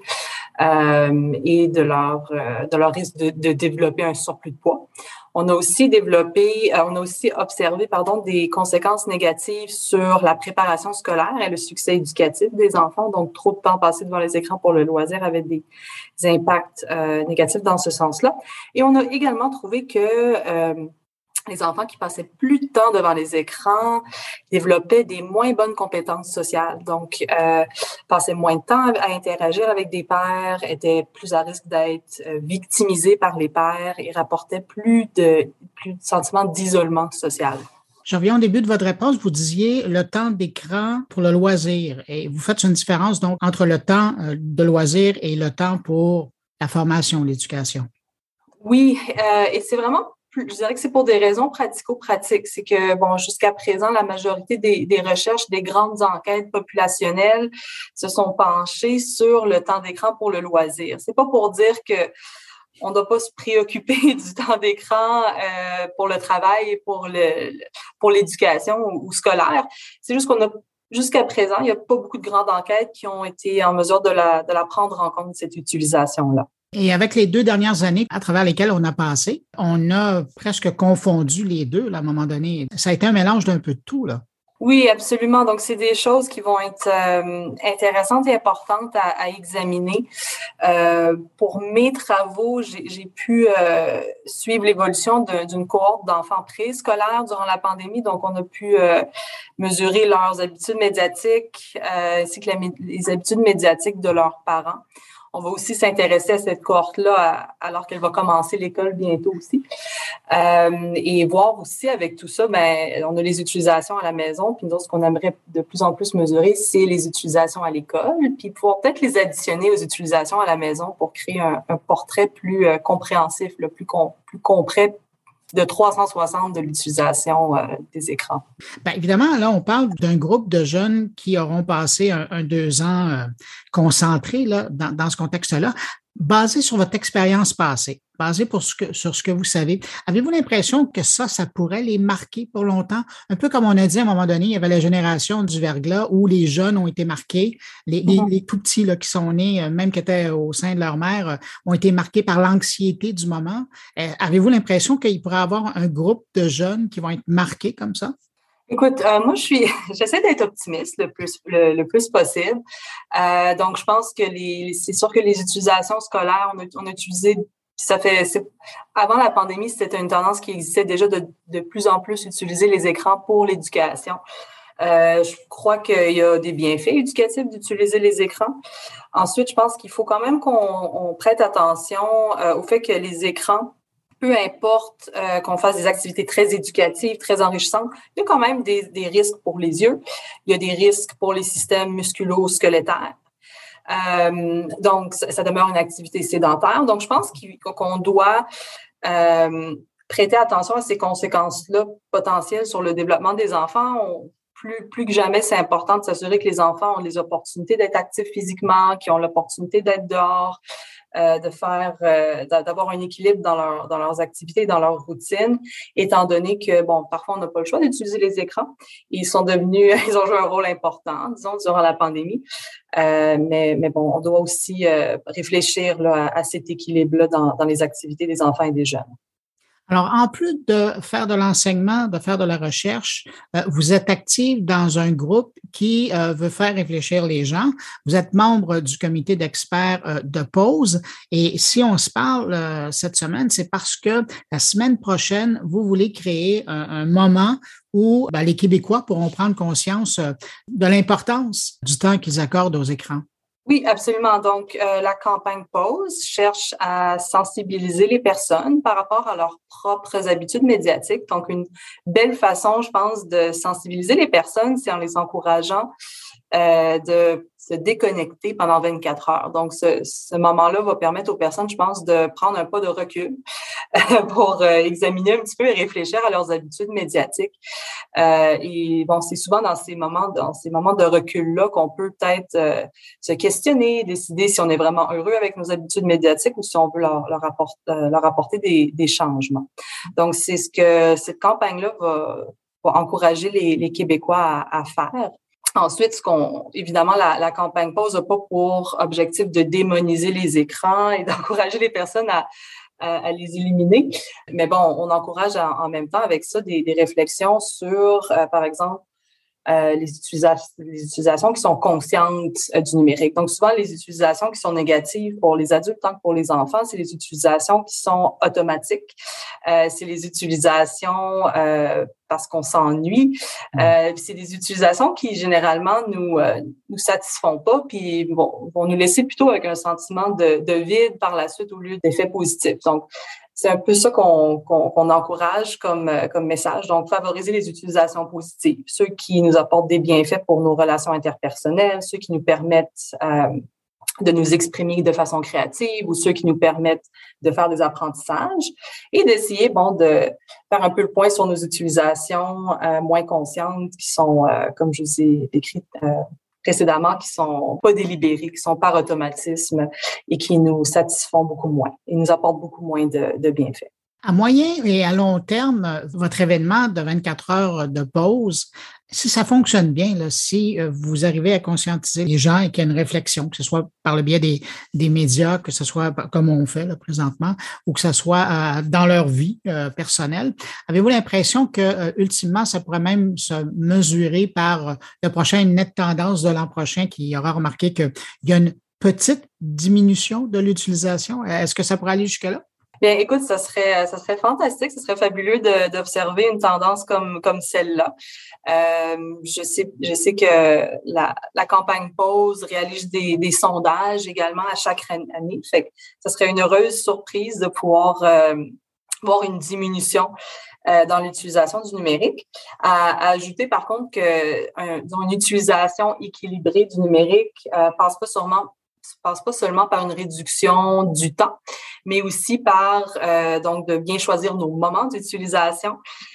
Euh, et de leur euh, de leur risque de, de développer un surplus de poids. On a aussi développé, euh, on a aussi observé, pardon, des conséquences négatives sur la préparation scolaire et le succès éducatif des enfants. Donc, trop de temps passé devant les écrans pour le loisir avait des, des impacts euh, négatifs dans ce sens-là. Et on a également trouvé que euh, les enfants qui passaient plus de temps devant les écrans développaient des moins bonnes compétences sociales. Donc, euh, passaient moins de temps à interagir avec des pairs, étaient plus à risque d'être euh, victimisés par les pairs et rapportaient plus de, plus de sentiments d'isolement social. Je reviens au début de votre réponse. Vous disiez le temps d'écran pour le loisir. Et vous faites une différence donc entre le temps de loisir et le temps pour la formation, l'éducation. Oui, euh, et c'est vraiment je dirais que c'est pour des raisons pratico-pratiques. C'est que, bon, jusqu'à présent, la majorité des, des recherches, des grandes enquêtes populationnelles se sont penchées sur le temps d'écran pour le loisir. C'est pas pour dire que on ne doit pas se préoccuper du temps d'écran euh, pour le travail et pour le pour l'éducation ou, ou scolaire. C'est juste qu'on a jusqu'à présent, il n'y a pas beaucoup de grandes enquêtes qui ont été en mesure de la de la prendre en compte, cette utilisation-là. Et avec les deux dernières années à travers lesquelles on a passé, on a presque confondu les deux là, à un moment donné. Ça a été un mélange d'un peu de tout, là. Oui, absolument. Donc, c'est des choses qui vont être euh, intéressantes et importantes à, à examiner. Euh, pour mes travaux, j'ai, j'ai pu euh, suivre l'évolution de, d'une cohorte d'enfants préscolaires durant la pandémie. Donc, on a pu euh, mesurer leurs habitudes médiatiques euh, ainsi que la, les habitudes médiatiques de leurs parents. On va aussi s'intéresser à cette cohorte-là à, alors qu'elle va commencer l'école bientôt aussi. Euh, et voir aussi avec tout ça, ben, on a les utilisations à la maison, puis nous, ce qu'on aimerait de plus en plus mesurer, c'est les utilisations à l'école, puis pouvoir peut-être les additionner aux utilisations à la maison pour créer un, un portrait plus euh, compréhensif, là, plus, com- plus complet de trois cent soixante de l'utilisation euh, des écrans. Bien, évidemment, là, on parle d'un groupe de jeunes qui auront passé un, un deux ans euh, concentrés là, dans, dans ce contexte-là. Basé sur votre expérience passée, basé pour ce que, sur ce que vous savez, avez-vous l'impression que ça, ça pourrait les marquer pour longtemps? Un peu comme on a dit à un moment donné, il y avait la génération du verglas où les jeunes ont été marqués, les, les, les tout petits là, qui sont nés, même qui étaient au sein de leur mère, ont été marqués par l'anxiété du moment. Euh, avez-vous l'impression qu'il pourrait y avoir un groupe de jeunes qui vont être marqués comme ça? Écoute, euh, moi, je suis, j'essaie d'être optimiste le plus, le, le plus possible. Euh, donc, je pense que les, c'est sûr que les utilisations scolaires, on a, on a utilisé, ça fait, c'est, avant la pandémie, c'était une tendance qui existait déjà de, de plus en plus utiliser les écrans pour l'éducation. Euh, je crois qu'il y a des bienfaits éducatifs d'utiliser les écrans. Ensuite, je pense qu'il faut quand même qu'on on prête attention euh, au fait que les écrans, peu importe euh, qu'on fasse des activités très éducatives, très enrichissantes, il y a quand même des, des risques pour les yeux. Il y a des risques pour les systèmes musculo-squelettaires. Euh, donc, ça, ça demeure une activité sédentaire. Donc, je pense qu'on doit euh, prêter attention à ces conséquences-là potentielles sur le développement des enfants. On, plus, plus que jamais, c'est important de s'assurer que les enfants ont les opportunités d'être actifs physiquement, qu'ils ont l'opportunité d'être dehors, euh, de faire, euh, d'avoir un équilibre dans leur, dans leurs activités, dans leur routine, étant donné que, bon, parfois, on n'a pas le choix d'utiliser les écrans. Ils sont devenus, ils ont joué un rôle important, disons, durant la pandémie. Euh, mais, mais bon, on doit aussi euh, réfléchir là, à, à cet équilibre-là dans, dans les activités des enfants et des jeunes. Alors, en plus de faire de l'enseignement, de faire de la recherche, euh, vous êtes active dans un groupe qui euh, veut faire réfléchir les gens. Vous êtes membre du comité d'experts euh, de Pause. Et si on se parle euh, cette semaine, c'est parce que la semaine prochaine, vous voulez créer un, un moment où ben, les Québécois pourront prendre conscience euh, de l'importance du temps qu'ils accordent aux écrans. Oui, absolument. Donc, euh, la campagne Pause cherche à sensibiliser les personnes par rapport à leurs propres habitudes médiatiques. Donc, une belle façon, je pense, de sensibiliser les personnes, c'est en les encourageant euh, de se déconnecter pendant vingt-quatre heures. Donc, ce, ce moment-là va permettre aux personnes, je pense, de prendre un pas de recul pour euh, examiner un petit peu et réfléchir à leurs habitudes médiatiques. Euh, et bon, c'est souvent dans ces moments, dans ces moments de recul-là qu'on peut peut-être euh, se questionner, décider si on est vraiment heureux avec nos habitudes médiatiques ou si on veut leur, leur, apporter, euh, leur apporter des, des changements. Donc, c'est ce que cette campagne-là va, va encourager les, les Québécois à, à faire. Ensuite, ce qu'on, évidemment, la, la campagne Pause n'a pas pour objectif de démoniser les écrans et d'encourager les personnes à, à, à les éliminer. Mais bon, on encourage en, en même temps avec ça des, des réflexions sur, euh, par exemple, Euh, les, utilisa- les utilisations qui sont conscientes euh, du numérique. Donc, souvent, les utilisations qui sont négatives pour les adultes tant que pour les enfants, c'est les utilisations qui sont automatiques. Euh, c'est les utilisations euh, parce qu'on s'ennuie. Euh, c'est des utilisations qui, généralement, nous euh, nous satisfont pas puis bon, vont nous laisser plutôt avec un sentiment de, de vide par la suite au lieu d'effets positifs. Donc, c'est un peu ça qu'on, qu'on, qu'on encourage comme, comme message. Donc, favoriser les utilisations positives, ceux qui nous apportent des bienfaits pour nos relations interpersonnelles, ceux qui nous permettent euh, de nous exprimer de façon créative ou ceux qui nous permettent de faire des apprentissages et d'essayer, bon, de faire un peu le point sur nos utilisations euh, moins conscientes qui sont, euh, comme je vous ai décrit, euh, précédemment, qui sont pas délibérés, qui sont par automatisme et qui nous satisfont beaucoup moins. Ils nous apportent beaucoup moins de, de bienfaits. À moyen et à long terme, votre événement de vingt-quatre heures de pause, si ça fonctionne bien, là, si vous arrivez à conscientiser les gens et qu'il y a une réflexion, que ce soit par le biais des, des médias, que ce soit comme on fait là, présentement, ou que ce soit euh, dans leur vie euh, personnelle, avez-vous l'impression que euh, ultimement, ça pourrait même se mesurer par le prochain net tendance de l'an prochain qui aura remarqué qu'il y a une petite diminution de l'utilisation? Est-ce que ça pourrait aller jusque-là? Bien, écoute, ça serait, ça serait fantastique, ça serait fabuleux de, d'observer une tendance comme, comme celle-là. Euh, je sais, je sais que la, la campagne Pause réalise des, des sondages également à chaque année. Fait que ça serait une heureuse surprise de pouvoir euh, voir une diminution euh, dans l'utilisation du numérique. À, à ajouter, par contre, que un, disons, une utilisation équilibrée du numérique euh, passe pas sûrement passe pas seulement par une réduction du temps, mais aussi par euh, donc de bien choisir nos moments d'utilisation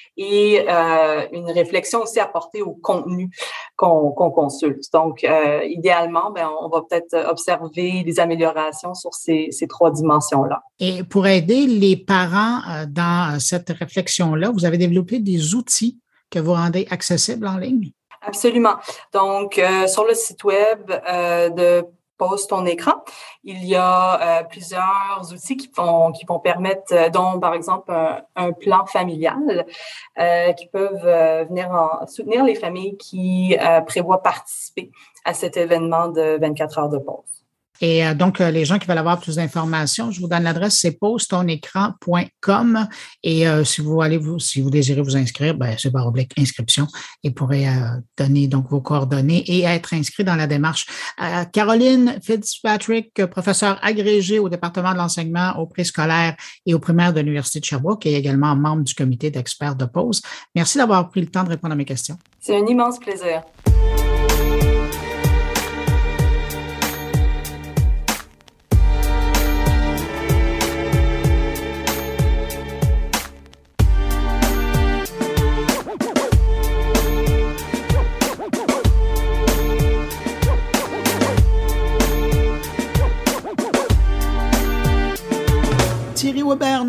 et euh, une réflexion aussi apportée au contenu qu'on, qu'on consulte. Donc, euh, idéalement, ben, on va peut-être observer des améliorations sur ces, ces trois dimensions-là. Et pour aider les parents euh, dans cette réflexion-là, vous avez développé des outils que vous rendez accessibles en ligne? Absolument. Donc, euh, sur le site web euh, de Pose ton écran. Il y a euh, plusieurs outils qui vont qui vont permettre, euh, dont par exemple un, un plan familial, euh, qui peuvent euh, venir en, soutenir les familles qui euh, prévoient participer à cet événement de vingt-quatre heures de pause. Et euh, donc, euh, les gens qui veulent avoir plus d'informations, je vous donne l'adresse, c'est pose ton écran point com. Et euh, si vous allez vous, si vous désirez vous inscrire, ben, c'est barre oblique inscription et pourrez euh, donner donc vos coordonnées et être inscrit dans la démarche. Euh, Caroline Fitzpatrick, professeure agrégée au département de l'enseignement au préscolaire et au primaire de l'Université de Sherbrooke et également membre du comité d'experts de Pause. Merci d'avoir pris le temps de répondre à mes questions. C'est un immense plaisir.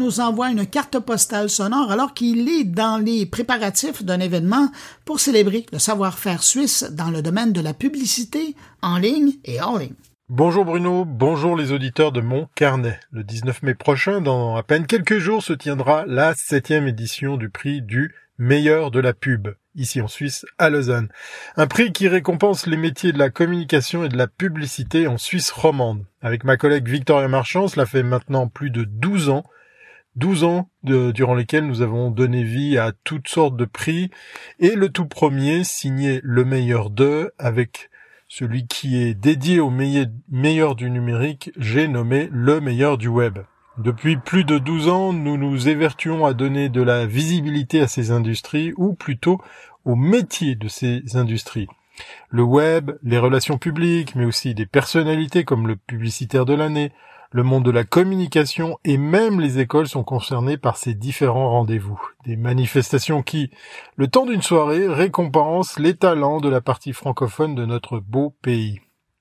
nous envoie une carte postale sonore alors qu'il est dans les préparatifs d'un événement pour célébrer le savoir-faire suisse dans le domaine de la publicité en ligne et hors ligne. Bonjour Bruno, bonjour les auditeurs de Mon Carnet. Le dix-neuf mai prochain, dans à peine quelques jours, se tiendra la septième édition du prix du meilleur de la pub, ici en Suisse, à Lausanne. Un prix qui récompense les métiers de la communication et de la publicité en Suisse romande. Avec ma collègue Victoria Marchand, cela fait maintenant plus de douze ans, douze ans de, durant lesquels nous avons donné vie à toutes sortes de prix, et le tout premier, signé Le Meilleur d'eux, avec celui qui est dédié au meilleur du numérique, j'ai nommé Le Meilleur du Web. Depuis plus de douze ans, nous nous évertuons à donner de la visibilité à ces industries, ou plutôt aux métiers de ces industries. Le web, les relations publiques, mais aussi des personnalités comme le publicitaire de l'année, le monde de la communication et même les écoles sont concernés par ces différents rendez-vous. Des manifestations qui, le temps d'une soirée, récompensent les talents de la partie francophone de notre beau pays.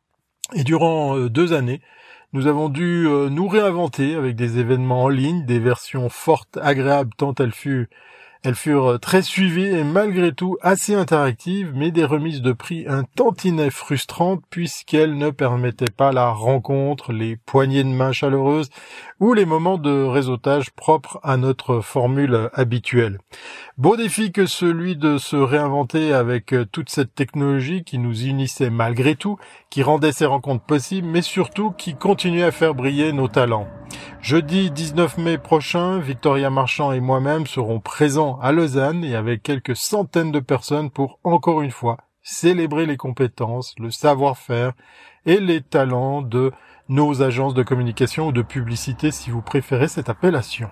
Et durant deux années, nous avons dû nous réinventer avec des événements en ligne, des versions fortes, agréables tant elles furent, elles furent très suivies et malgré tout assez interactives, mais des remises de prix un tantinet frustrantes puisqu'elles ne permettaient pas la rencontre, les poignées de main chaleureuses ou les moments de réseautage propres à notre formule habituelle. Beau défi que celui de se réinventer avec toute cette technologie qui nous unissait malgré tout, qui rendait ces rencontres possibles, mais surtout qui continuait à faire briller nos talents. Jeudi dix-neuf mai prochain, Victoria Marchand et moi-même serons présents à Lausanne et avec quelques centaines de personnes pour, encore une fois, célébrer les compétences, le savoir-faire et les talents de nos agences de communication ou de publicité si vous préférez cette appellation.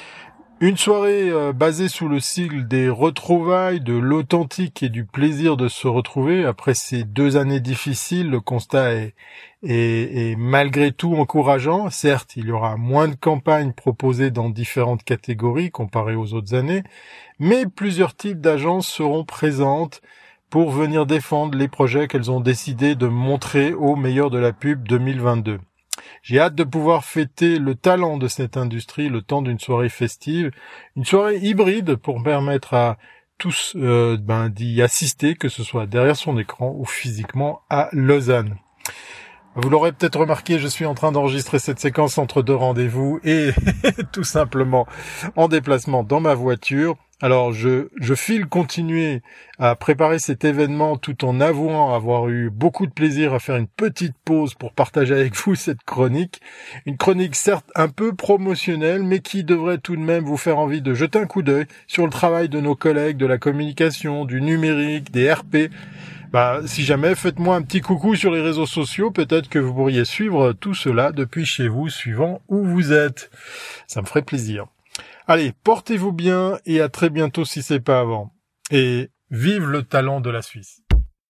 Une soirée euh, basée sous le sigle des retrouvailles, de l'authentique et du plaisir de se retrouver. Après ces deux années difficiles, le constat est, est, est malgré tout encourageant. Certes, il y aura moins de campagnes proposées dans différentes catégories comparées aux autres années, mais plusieurs types d'agences seront présentes pour venir défendre les projets qu'elles ont décidé de montrer au meilleur de la pub deux mille vingt-deux. J'ai hâte de pouvoir fêter le talent de cette industrie le temps d'une soirée festive, une soirée hybride pour permettre à tous euh, ben, d'y assister, que ce soit derrière son écran ou physiquement à Lausanne. Vous l'aurez peut-être remarqué, je suis en train d'enregistrer cette séquence entre deux rendez-vous et tout simplement en déplacement dans ma voiture. Alors je, je file continuer à préparer cet événement tout en avouant avoir eu beaucoup de plaisir à faire une petite pause pour partager avec vous cette chronique. Une chronique certes un peu promotionnelle, mais qui devrait tout de même vous faire envie de jeter un coup d'œil sur le travail de nos collègues de la communication, du numérique, des R P. Bah, si jamais, faites-moi un petit coucou sur les réseaux sociaux, peut-être que vous pourriez suivre tout cela depuis chez vous, suivant où vous êtes. Ça me ferait plaisir. Allez, portez-vous bien et à très bientôt si c'est pas avant. Et vive le talent de la Suisse.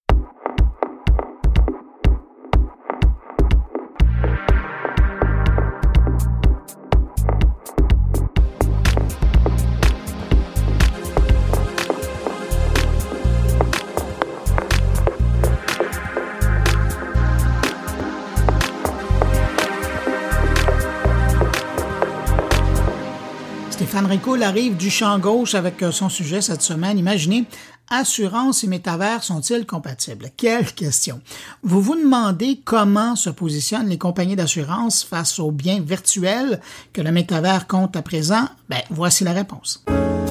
Stéphane Ricoul arrive du champ gauche avec son sujet cette semaine. Imaginez, assurance et métavers sont-ils compatibles? Quelle question! Vous vous demandez comment se positionnent les compagnies d'assurance face aux biens virtuels que le métavers compte à présent? Ben, voici la réponse.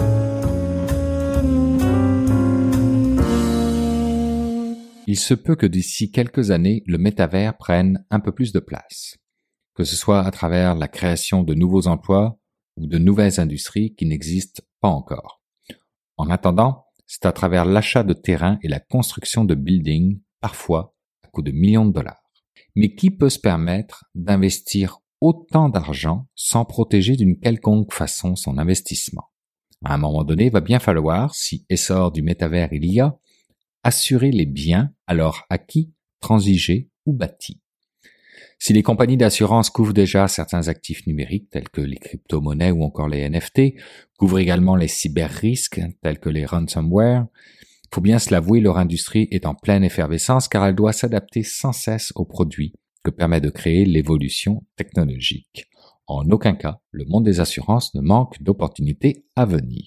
Il se peut que d'ici quelques années, le métavers prenne un peu plus de place, que ce soit à travers la création de nouveaux emplois ou de nouvelles industries qui n'existent pas encore. En attendant, c'est à travers l'achat de terrains et la construction de buildings, parfois à coût de millions de dollars. Mais qui peut se permettre d'investir autant d'argent sans protéger d'une quelconque façon son investissement? À un moment donné, il va bien falloir, si essor du métavers il y a, assurer les biens alors acquis, transigés ou bâtis. Si les compagnies d'assurance couvrent déjà certains actifs numériques tels que les crypto-monnaies ou encore les N F T, couvrent également les cyber-risques tels que les ransomware, il faut bien se l'avouer, leur industrie est en pleine effervescence car elle doit s'adapter sans cesse aux produits que permet de créer l'évolution technologique. en aucun cas, le monde des assurances ne manque d'opportunités à venir.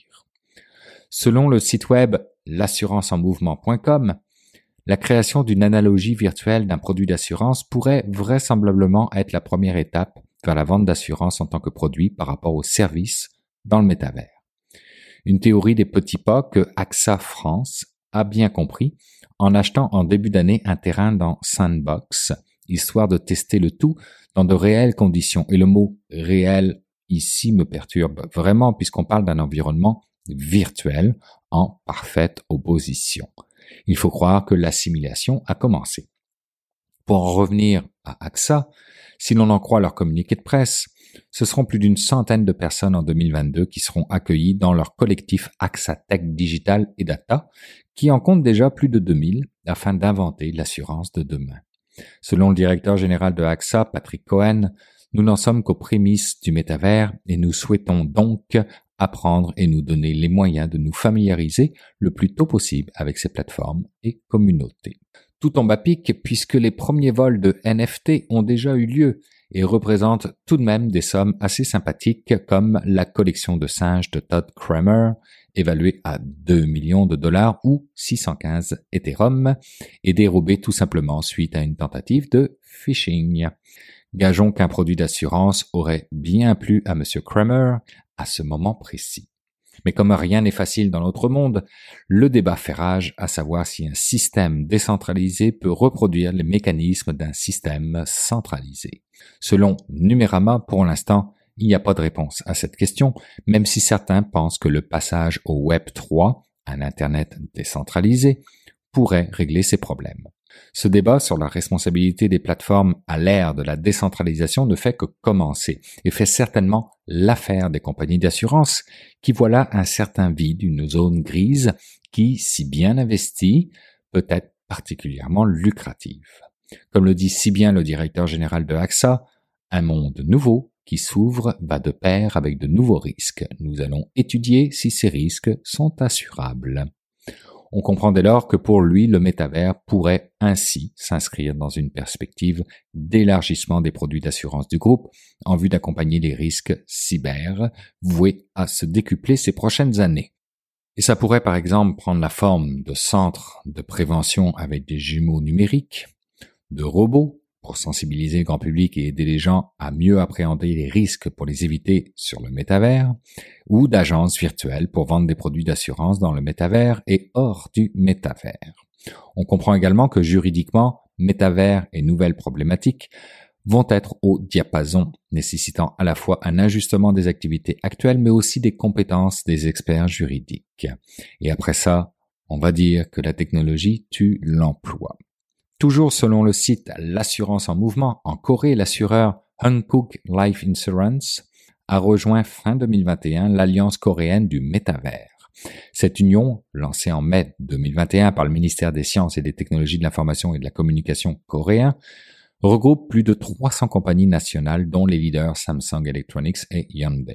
Selon le site web l'assurance en mouvement point com, la création d'une analogie virtuelle d'un produit d'assurance pourrait vraisemblablement être la première étape vers la vente d'assurance en tant que produit par rapport aux services dans le métavers. Une théorie des petits pas que A X A France a bien compris en achetant en début d'année un terrain dans Sandbox, histoire de tester le tout dans de réelles conditions. Et le mot « réel » ici me perturbe vraiment puisqu'on parle d'un environnement virtuel en parfaite opposition. Il faut croire que l'assimilation a commencé. Pour en revenir à A X A, si l'on en croit leur communiqué de presse, ce seront plus d'une centaine de personnes en deux mille vingt-deux qui seront accueillies dans leur collectif A X A Tech Digital et Data, qui en compte déjà plus de deux mille afin d'inventer l'assurance de demain. Selon le directeur général de A X A, Patrick Cohen, nous n'en sommes qu'aux prémices du métavers et nous souhaitons donc apprendre et nous donner les moyens de nous familiariser le plus tôt possible avec ces plateformes et communautés. Tout tombe à pic puisque les premiers vols de N F T ont déjà eu lieu et représentent tout de même des sommes assez sympathiques comme la collection de singes de Todd Kramer, évaluée à deux millions de dollars ou six cent quinze Ethereum, et dérobée tout simplement suite à une tentative de phishing. Gageons qu'un produit d'assurance aurait bien plu à M. Kramer à ce moment précis. Mais comme rien n'est facile dans notre monde, le débat fait rage à savoir si un système décentralisé peut reproduire les mécanismes d'un système centralisé. Selon Numérama, pour l'instant, il n'y a pas de réponse à cette question, même si certains pensent que le passage au Web trois, un Internet décentralisé, pourrait régler ces problèmes. Ce débat sur la responsabilité des plateformes à l'ère de la décentralisation ne fait que commencer et fait certainement l'affaire des compagnies d'assurance qui voient là un certain vide, une zone grise qui, si bien investie, peut être particulièrement lucrative. Comme le dit si bien le directeur général de A X A, un monde nouveau qui s'ouvre va de pair avec de nouveaux risques. Nous allons étudier si ces risques sont assurables. On comprend dès lors que pour lui, le métavers pourrait ainsi s'inscrire dans une perspective d'élargissement des produits d'assurance du groupe en vue d'accompagner les risques cyber voués à se décupler ces prochaines années. Et ça pourrait par exemple prendre la forme de centres de prévention avec des jumeaux numériques, de robots pour sensibiliser le grand public et aider les gens à mieux appréhender les risques pour les éviter sur le métavers, ou d'agences virtuelles pour vendre des produits d'assurance dans le métavers et hors du métavers. On comprend également que juridiquement, métavers et nouvelles problématiques vont être au diapason, nécessitant à la fois un ajustement des activités actuelles, mais aussi des compétences des experts juridiques. Et après ça, on va dire que la technologie tue l'emploi. Toujours selon le site L'assurance en mouvement, en Corée, l'assureur Hankook Life Insurance a rejoint fin deux mille vingt et un l'Alliance coréenne du métavers. Cette union, lancée en mai deux mille vingt et un par le ministère des Sciences et des Technologies de l'Information et de la Communication coréen, regroupe plus de trois cents compagnies nationales dont les leaders Samsung Electronics et Hyundai.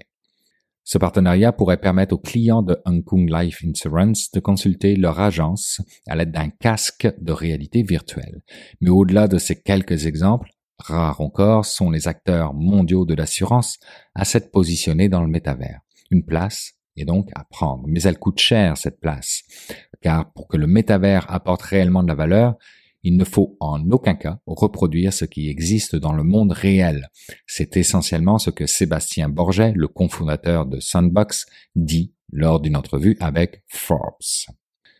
Ce partenariat pourrait permettre aux clients de Hankook Life Insurance de consulter leur agence à l'aide d'un casque de réalité virtuelle. Mais au-delà de ces quelques exemples, rares encore sont les acteurs mondiaux de l'assurance à s'être positionnés dans le métavers. Une place est donc à prendre, mais elle coûte cher cette place, car pour que le métavers apporte réellement de la valeur, il ne faut en aucun cas reproduire ce qui existe dans le monde réel. C'est essentiellement ce que Sébastien Borget, le cofondateur de Sandbox, dit lors d'une entrevue avec Forbes.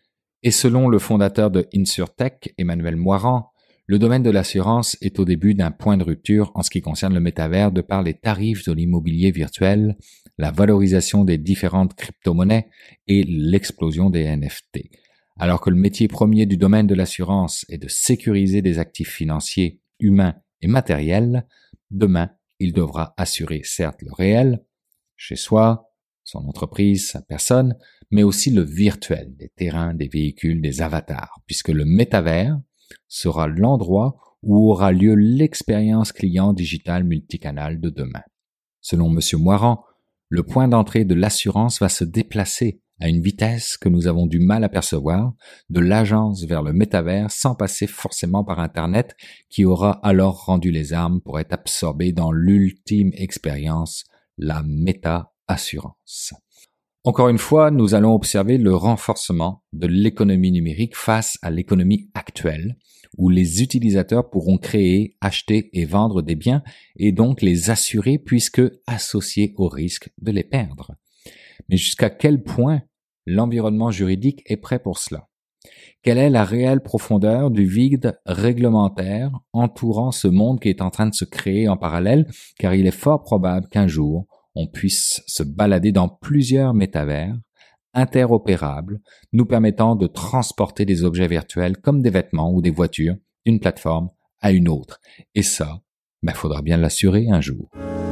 Et selon le fondateur de InsurTech, Emmanuel Moirand, le domaine de l'assurance est au début d'un point de rupture en ce qui concerne le métavers de par les tarifs de l'immobilier virtuel, la valorisation des différentes crypto-monnaies et l'explosion des N F T. Alors que le métier premier du domaine de l'assurance est de sécuriser des actifs financiers, humains et matériels, demain, il devra assurer certes le réel, chez soi, son entreprise, sa personne, mais aussi le virtuel, des terrains, des véhicules, des avatars, puisque le métavers sera l'endroit où aura lieu l'expérience client digitale multicanal de demain. Selon M. Moirand, le point d'entrée de l'assurance va se déplacer à une vitesse que nous avons du mal à percevoir, de l'agence vers le métavers sans passer forcément par Internet qui aura alors rendu les armes pour être absorbé dans l'ultime expérience, la méta-assurance. Encore une fois, nous allons observer le renforcement de l'économie numérique face à l'économie actuelle, où les utilisateurs pourront créer, acheter et vendre des biens et donc les assurer puisque associés au risque de les perdre. Mais jusqu'à quel point l'environnement juridique est prêt pour cela? Quelle est la réelle profondeur du vide réglementaire entourant ce monde qui est en train de se créer en parallèle, car il est fort probable qu'un jour, on puisse se balader dans plusieurs métavers interopérables, nous permettant de transporter des objets virtuels comme des vêtements ou des voitures d'une plateforme à une autre. Et ça, ben, faudra bien l'assurer un jour.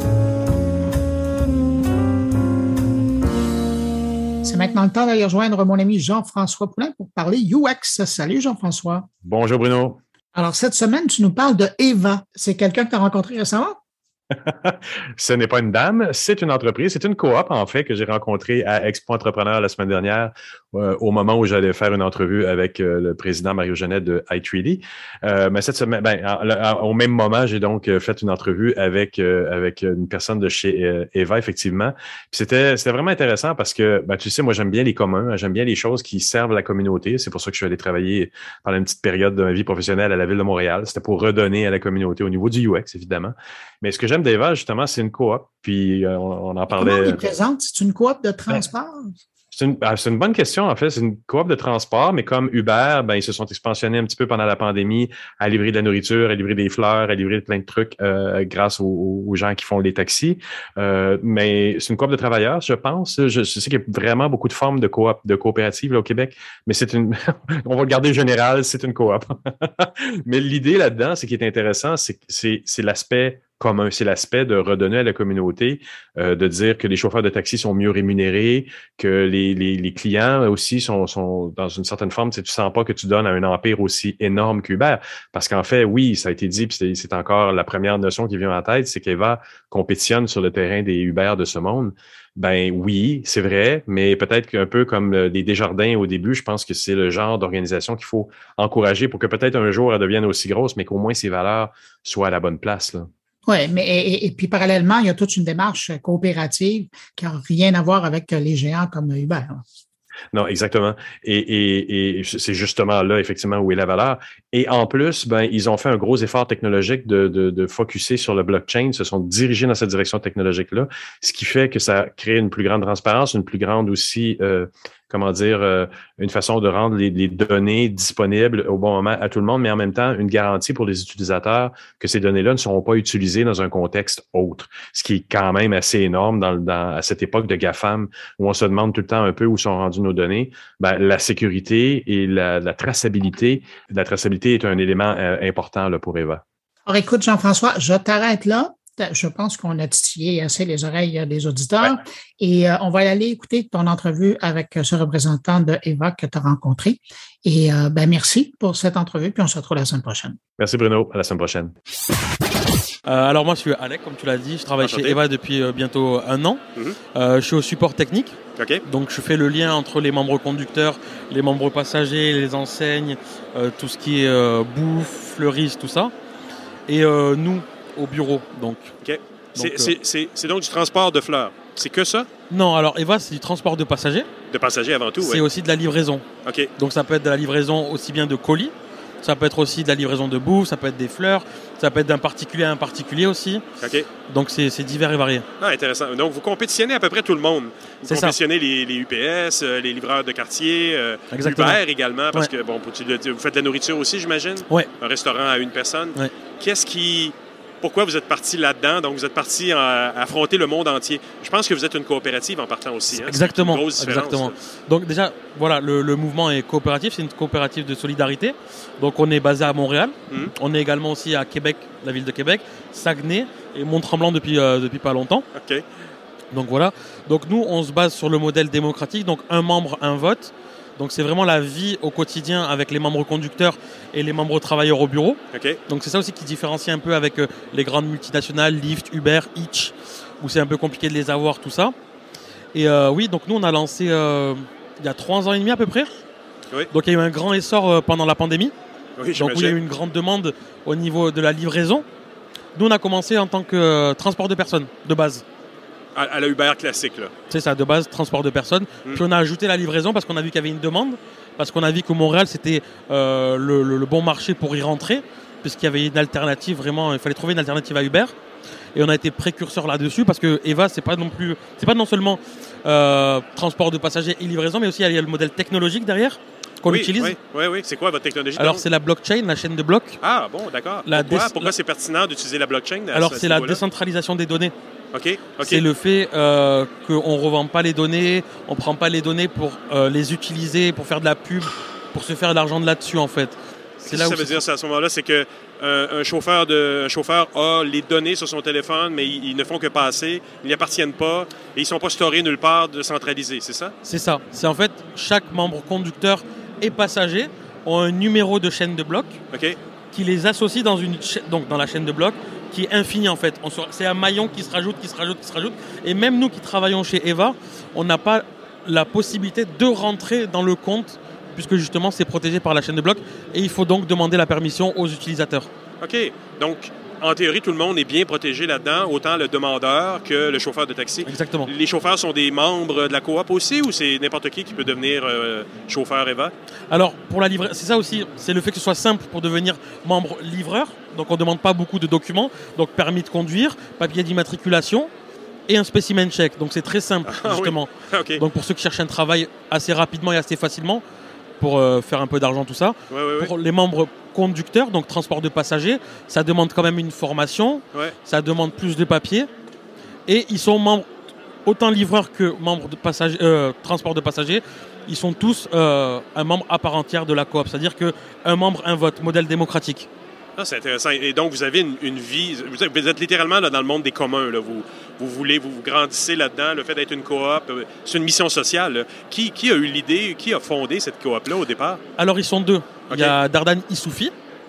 C'est maintenant le temps d'aller rejoindre mon ami Jean-François Poulin pour parler U X. Salut Jean-François. Bonjour Bruno. Alors, cette semaine, tu nous parles de Eva. C'est quelqu'un que tu as rencontré récemment? Ce n'est pas une dame, c'est une entreprise, c'est une coop en fait que j'ai rencontrée à Expo Entrepreneur la semaine dernière euh, au moment où j'allais faire une entrevue avec euh, le président Mario Genet de i trois D. Euh, mais cette semaine, ben, à, à, au même moment, j'ai donc fait une entrevue avec euh, avec une personne de chez euh, Eva effectivement. Puis c'était c'était vraiment intéressant parce que ben, tu sais, moi j'aime bien les communs, j'aime bien les choses qui servent la communauté. C'est pour ça que je suis allé travailler pendant une petite période de ma vie professionnelle à la ville de Montréal. C'était pour redonner à la communauté au niveau du U X évidemment. Mais ce que j'aime d'Eva, justement, c'est une coop. Puis euh, on, on en parlait. Comment on est présente? C'est une coop de transport? C'est une, c'est une bonne question, en fait. C'est une coop de transport, mais comme Uber, ben, ils se sont expansionnés un petit peu pendant la pandémie à livrer de la nourriture, à livrer des fleurs, à livrer plein de trucs euh, grâce aux, aux gens qui font les taxis. Euh, mais c'est une coop de travailleurs, je pense. Je, je sais qu'il y a vraiment beaucoup de formes de coop, de coopératives là, au Québec, mais c'est une, on va le garder général, c'est une coop. Mais l'idée là-dedans, ce qui est intéressant, c'est, c'est, c'est l'aspect commun, c'est l'aspect de redonner à la communauté, euh, de dire que les chauffeurs de taxi sont mieux rémunérés, que les, les, les clients aussi sont, sont dans une certaine forme, tu sais, tu sens pas que tu donnes à un empire aussi énorme qu'Uber. Parce qu'en fait, oui, ça a été dit, puis c'est, c'est encore la première notion qui vient en tête, c'est qu'Eva compétitionne sur le terrain des Uber de ce monde. Ben oui, c'est vrai, mais peut-être qu'un peu comme les Desjardins au début, je pense que c'est le genre d'organisation qu'il faut encourager pour que peut-être un jour elle devienne aussi grosse, mais qu'au moins ses valeurs soient à la bonne place, là. Oui, mais et, et puis parallèlement, il y a toute une démarche coopérative qui n'a rien à voir avec les géants comme Uber. Non, exactement. Et, et, et c'est justement là, effectivement, où est la valeur. Et en plus, ben, ils ont fait un gros effort technologique de, de, de focusser sur le blockchain, se sont dirigés dans cette direction technologique-là, ce qui fait que ça crée une plus grande transparence, une plus grande aussi, euh, comment dire, euh, une façon de rendre les, les données disponibles au bon moment à tout le monde, mais en même temps, une garantie pour les utilisateurs que ces données-là ne seront pas utilisées dans un contexte autre, ce qui est quand même assez énorme dans, dans, à cette époque de GAFAM où on se demande tout le temps un peu où sont rendues nos données. Ben, la sécurité et la, la traçabilité, la traçabilité est un élément euh, important là, pour Eva. Alors écoute, Jean-François, je t'arrête là. Je pense qu'on a titillé assez les oreilles des auditeurs. Ouais. Et euh, on va aller écouter ton entrevue avec ce représentant de Eva que tu as rencontré. Et euh, ben merci pour cette entrevue, puis on se retrouve la semaine prochaine. Merci Bruno, à la semaine prochaine. Euh, alors moi, je suis Alec, comme tu l'as dit. Je travaille Enchanté. Chez Eva depuis euh, bientôt un an. Mm-hmm. Euh, je suis au support technique. Okay. Donc je fais le lien entre les membres conducteurs, les membres passagers, les enseignes, euh, tout ce qui est euh, bouffe, fleuriste, tout ça. Et euh, nous, au bureau, donc. OK. Donc, c'est, euh, c'est, c'est, c'est donc du transport de fleurs. C'est que ça? Non, alors Eva, c'est du transport de passagers. De passagers avant tout, oui. C'est aussi de la livraison. OK. Donc ça peut être de la livraison aussi bien de colis, ça peut être aussi de la livraison de bouffe, ça peut être des fleurs, ça peut être d'un particulier à un particulier aussi. OK. Donc c'est, c'est divers et varié. Ah, intéressant. Donc vous compétitionnez à peu près tout le monde. Vous c'est compétitionnez les, les U P S, les livreurs de quartier, euh, Uber également, parce ouais. que bon, vous faites de la nourriture aussi, j'imagine? Oui. Un restaurant à une personne. Oui. Qu'est-ce qui... Pourquoi vous êtes parti là-dedans? Donc, vous êtes parti à affronter le monde entier. Je pense que vous êtes une coopérative en partant aussi. Hein? Exactement. C'est une grosse différence, exactement. Là. Donc, déjà, voilà, le, le mouvement est coopératif. C'est une coopérative de solidarité. Donc, on est basé à Montréal. Mmh. On est également aussi à Québec, la ville de Québec, Saguenay et Mont-Tremblant depuis, euh, depuis pas longtemps. OK. Donc, voilà. Donc, nous, on se base sur le modèle démocratique. Donc, un membre, un vote. Donc, c'est vraiment la vie au quotidien avec les membres conducteurs et les membres travailleurs au bureau. Okay. Donc, c'est ça aussi qui différencie un peu avec euh, les grandes multinationales, Lyft, Uber, Hitch, où c'est un peu compliqué de les avoir, tout ça. Et euh, oui, donc nous, on a lancé euh, il y a trois ans et demi à peu près. Oui. Donc il y a eu un grand essor euh, pendant la pandémie. Oui, donc où il y a eu une grande demande au niveau de la livraison. Nous, on a commencé en tant que euh, transport de personnes, de base. À, à la Uber classique, là. C'est ça, de base, transport de personnes. Mm. Puis on a ajouté la livraison parce qu'on a vu qu'il y avait une demande, parce qu'on a vu que Montréal, c'était euh, le, le, le bon marché pour y rentrer, puisqu'il y avait une alternative, vraiment, il fallait trouver une alternative à Uber. Et on a été précurseur là-dessus parce que Eva, c'est pas non plus, c'est pas non seulement euh, transport de passagers et livraison, mais aussi il y a le modèle technologique derrière qu'on oui, utilise. Oui, oui, oui. C'est quoi votre technologie? Alors, c'est la blockchain, la chaîne de blocs. Ah, bon, d'accord. La Pourquoi, dé- Pourquoi c'est pertinent d'utiliser la blockchain? Alors, ce, c'est la décentralisation des données. OK, OK. C'est le fait euh, qu'on ne revend pas les données, on ne prend pas les données pour euh, les utiliser, pour faire de la pub, pour se faire de l'argent de là-dessus, en fait. C'est là ça où veut dire ça, à ce moment-là, c'est que euh, un chauffeur de un chauffeur a les données sur son téléphone, mais ils, ils ne font que passer, ils n'y appartiennent pas et ils ne sont pas storés nulle part de centralisés, c'est ça? C'est ça. C'est en fait chaque membre conducteur et passager ont un numéro de chaîne de blocs okay. qui les associe dans une cha- donc dans la chaîne de blocs qui est infinie en fait. On se, c'est un maillon qui se rajoute, qui se rajoute, qui se rajoute. Et même nous qui travaillons chez Eva, on n'a pas la possibilité de rentrer dans le compte puisque justement c'est protégé par la chaîne de blocs et il faut donc demander la permission aux utilisateurs. OK. Donc, en théorie, tout le monde est bien protégé là-dedans, autant le demandeur que le chauffeur de taxi. Exactement. Les chauffeurs sont des membres de la coop aussi ou c'est n'importe qui qui peut devenir euh, chauffeur Eva? Alors, pour la livraison, c'est ça aussi, c'est le fait que ce soit simple pour devenir membre livreur. Donc, on ne demande pas beaucoup de documents. Donc, permis de conduire, papier d'immatriculation et un specimen check. Donc, c'est très simple, ah, justement. Oui. Okay. Donc, pour ceux qui cherchent un travail assez rapidement et assez facilement, pour euh, faire un peu d'argent, tout ça. Ouais, ouais, pour ouais. les membres conducteurs, donc transport de passagers, ça demande quand même une formation, ouais. ça demande plus de papiers. Et ils sont membres, autant livreurs que membres de passagers, euh, transport de passagers, ils sont tous euh, un membre à part entière de la coop. C'est-à-dire qu'un membre, un vote, modèle démocratique. Ah, c'est intéressant. Et donc, vous avez une, une vie... Vous êtes, vous êtes littéralement là, dans le monde des communs. Là. Vous, vous voulez, vous, vous grandissez là-dedans. Le fait d'être une coop, c'est une mission sociale. Là. Qui, qui a eu l'idée, qui a fondé cette coop-là au départ? Alors, ils sont deux. Okay. Il y a Dardan Issoufi,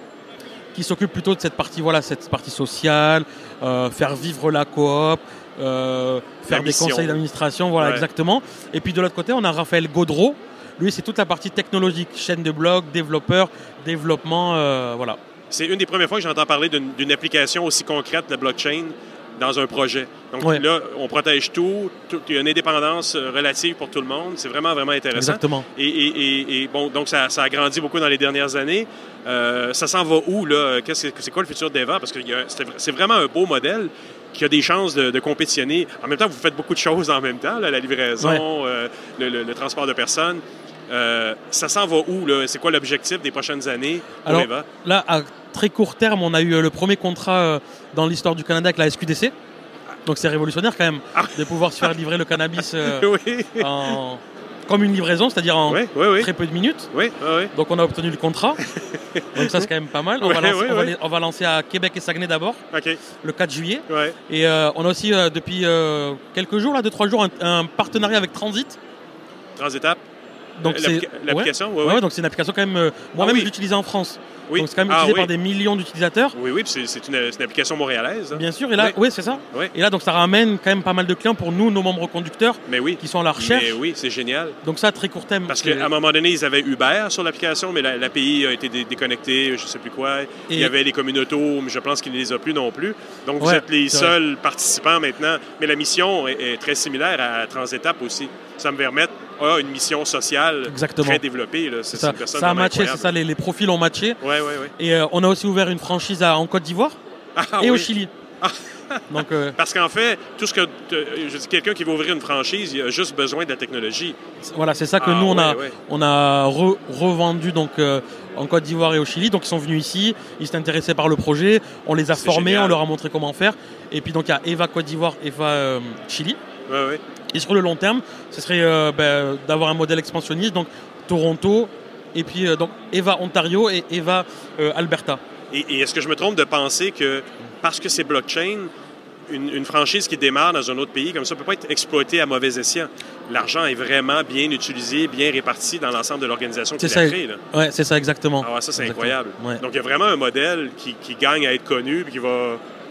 qui s'occupe plutôt de cette partie, voilà, cette partie sociale, euh, faire vivre la coop, euh, faire des conseils d'administration, voilà, ouais. exactement. Et puis, de l'autre côté, on a Raphaël Gaudreau. Lui, c'est toute la partie technologique, chaîne de blog, développeur, développement, euh, voilà. C'est une des premières fois que j'entends parler d'une, d'une application aussi concrète de la blockchain dans un projet. Donc ouais. là, on protège tout, tout, il y a une indépendance relative pour tout le monde. C'est vraiment, vraiment intéressant. Exactement. Et, et, et, et bon, donc ça, ça a grandi beaucoup dans les dernières années. Euh, ça s'en va où, là? Qu'est-ce, c'est quoi le futur d'Eva? Parce que y a, c'est, c'est vraiment un beau modèle qui a des chances de, de compétitionner. En même temps, vous faites beaucoup de choses en même temps, là, la livraison, ouais. euh, le, le, le transport de personnes. Euh, ça s'en va où, là? C'est quoi l'objectif des prochaines années pour Alors, Eva? Là, à très court terme, on a eu le premier contrat dans l'histoire du Canada avec la S Q D C. Donc, c'est révolutionnaire quand même ah. de pouvoir se faire livrer le cannabis euh, oui. en... comme une livraison, c'est-à-dire en oui, oui, oui. très peu de minutes. Oui, oui. Donc, on a obtenu le contrat. Donc, ça, c'est quand même pas mal. On, oui, va, lancer, oui, on, va, oui. on va lancer à Québec et Saguenay d'abord, okay. le quatre juillet. Oui. Et euh, on a aussi, euh, depuis euh, quelques jours, là, deux, trois jours, un, un partenariat avec Transit. Transétape? Donc L'applica- c'est... L'application, ouais. oui. Ouais, ouais, donc c'est une application quand même... Euh, moi-même, ah, oui. je l'utilise en France. Oui. Donc c'est quand même ah, utilisé oui. par des millions d'utilisateurs. Oui, oui, puis c'est, c'est, une, c'est une application montréalaise. Hein. Bien sûr, et là, oui, oui c'est ça. Oui. Et là, donc ça ramène quand même pas mal de clients pour nous, nos membres conducteurs, mais oui. qui sont à la recherche. Mais oui, c'est génial. Donc ça, à très court terme. Parce c'est... qu'à un moment donné, ils avaient Uber sur l'application, mais la, l'A P I a été dé- déconnectée, je ne sais plus quoi. Et... Il y avait les communautos, mais je pense qu'il ne les a plus non plus. Donc vous ouais, êtes les seuls vrai. participants maintenant. Mais la mission est, est très similaire à Transétape aussi. Ça me permet a une mission sociale Exactement. très développée. Là. C'est, c'est ça. Une personne ça a matché, incroyable. c'est ça, les, les profils ont matché. Ouais, ouais, ouais. Et euh, on a aussi ouvert une franchise à, en Côte d'Ivoire ah, et oui. au Chili. Ah. Donc, euh... Parce qu'en fait, tout ce que je dis, quelqu'un qui veut ouvrir une franchise, il a juste besoin de la technologie. Voilà, c'est ça que ah, nous, on ouais, a, ouais. on a re- revendu donc, euh, en Côte d'Ivoire et au Chili. Donc, ils sont venus ici, ils s'étaient intéressés par le projet, on les a c'est formés, génial. On leur a montré comment faire. Et puis, donc, il y a Eva Côte d'Ivoire, Eva euh, Chili. Ouais, ouais. Et sur le long terme, ce serait euh, ben, d'avoir un modèle expansionniste, donc Toronto, et puis euh, donc Eva Ontario et Eva euh, Alberta. Et, et est-ce que je me trompe de penser que parce que c'est blockchain, une, une franchise qui démarre dans un autre pays comme ça ne peut pas être exploitée à mauvais escient? L'argent est vraiment bien utilisé, bien réparti dans l'ensemble de l'organisation qui l'a créé. Oui, c'est ça exactement. Ah ouais, ça, c'est exactement. incroyable. Ouais. Donc, il y a vraiment un modèle qui, qui gagne à être connu et qui va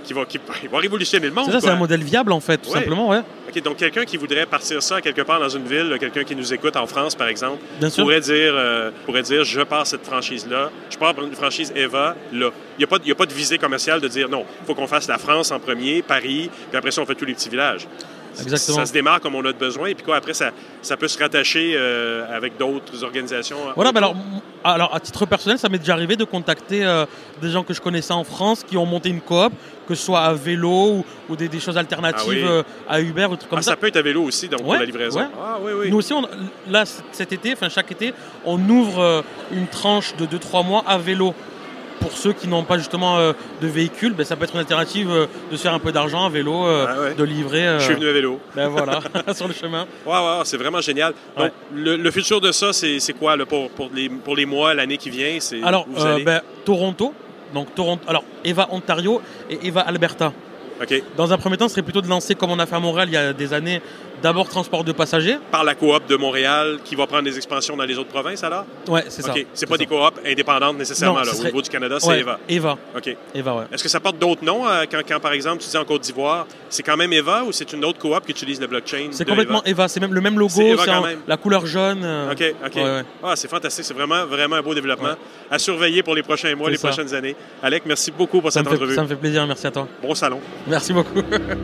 qui va, qui, qui va révolutionner le monde. C'est ça, quoi. c'est un modèle viable, en fait, tout ouais. simplement, ouais. OK, donc quelqu'un qui voudrait partir ça quelque part dans une ville, quelqu'un qui nous écoute en France, par exemple, Bien sûr. pourrait dire, euh, pourrait dire, je pars cette franchise-là, je pars pour une franchise Eva, là. Il n'y a pas, il y a pas de visée commerciale de dire, non, il faut qu'on fasse la France en premier, Paris, puis après ça, on fait tous les petits villages. Exactement. Ça se démarre comme on a de besoin, et puis quoi, après, ça, ça peut se rattacher euh, avec d'autres organisations. Voilà, ben alors, alors, à titre personnel, ça m'est déjà arrivé de contacter euh, des gens que je connaissais en France qui ont monté une coop, que ce soit à vélo ou, ou des, des choses alternatives ah oui. euh, à Uber ou des trucs comme ah, ça. Ça peut être à vélo aussi, donc ouais, pour la livraison. Ouais. Ah, oui, oui. Nous aussi, on, là, cet été, enfin chaque été, on ouvre euh, une tranche de deux trois mois à vélo. Pour ceux qui n'ont pas justement euh, de véhicule, ben, ça peut être une alternative euh, de se faire un peu d'argent à vélo, euh, ah ouais. de livrer. Euh, Je suis venu à vélo. Ben voilà, sur le chemin. Ouais, ouais, c'est vraiment génial. Donc, ouais. le, le futur de ça, c'est, c'est quoi là, pour, pour, les, pour les mois, l'année qui vient? C'est alors, où vous euh, allez? Ben, Toronto, donc Toronto, alors Eva Ontario et Eva Alberta. Okay. Dans un premier temps, ce serait plutôt de lancer, comme on a fait à Montréal il y a des années, d'abord transport de passagers. Par la coop de Montréal, qui va prendre des expansions dans les autres provinces, alors? Oui, c'est ça. OK. C'est, c'est pas ça. des coops indépendantes nécessairement, non, là. Serait... Au niveau du Canada, c'est ouais, Eva. Eva. OK. Eva, ouais. Est-ce que ça porte d'autres noms euh, quand, quand, par exemple, tu dis en Côte d'Ivoire, c'est quand même Eva ou c'est une autre coop qui utilise le blockchain? C'est complètement Eva. Eva. C'est même le même logo, c'est, Eva c'est en, même. La couleur jaune. Euh... OK, OK. Ouais, ouais. Ah, c'est fantastique. C'est vraiment, vraiment un beau développement ouais. à surveiller pour les prochains mois, c'est les ça. prochaines années. Alec, merci beaucoup pour ça cette me fait, entrevue. Ça me fait plaisir. Merci à toi. Bon salon. Merci beaucoup.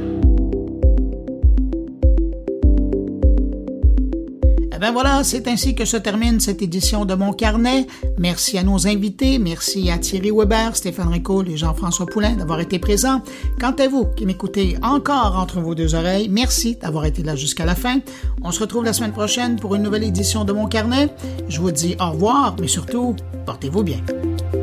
Ben voilà, c'est ainsi que se termine cette édition de Mon Carnet. Merci à nos invités, merci à Thierry Weber, Stéphane Ricoul et Jean-François Poulain d'avoir été présents. Quant à vous qui m'écoutez encore entre vos deux oreilles, merci d'avoir été là jusqu'à la fin. On se retrouve la semaine prochaine pour une nouvelle édition de Mon Carnet. Je vous dis au revoir, mais surtout, portez-vous bien.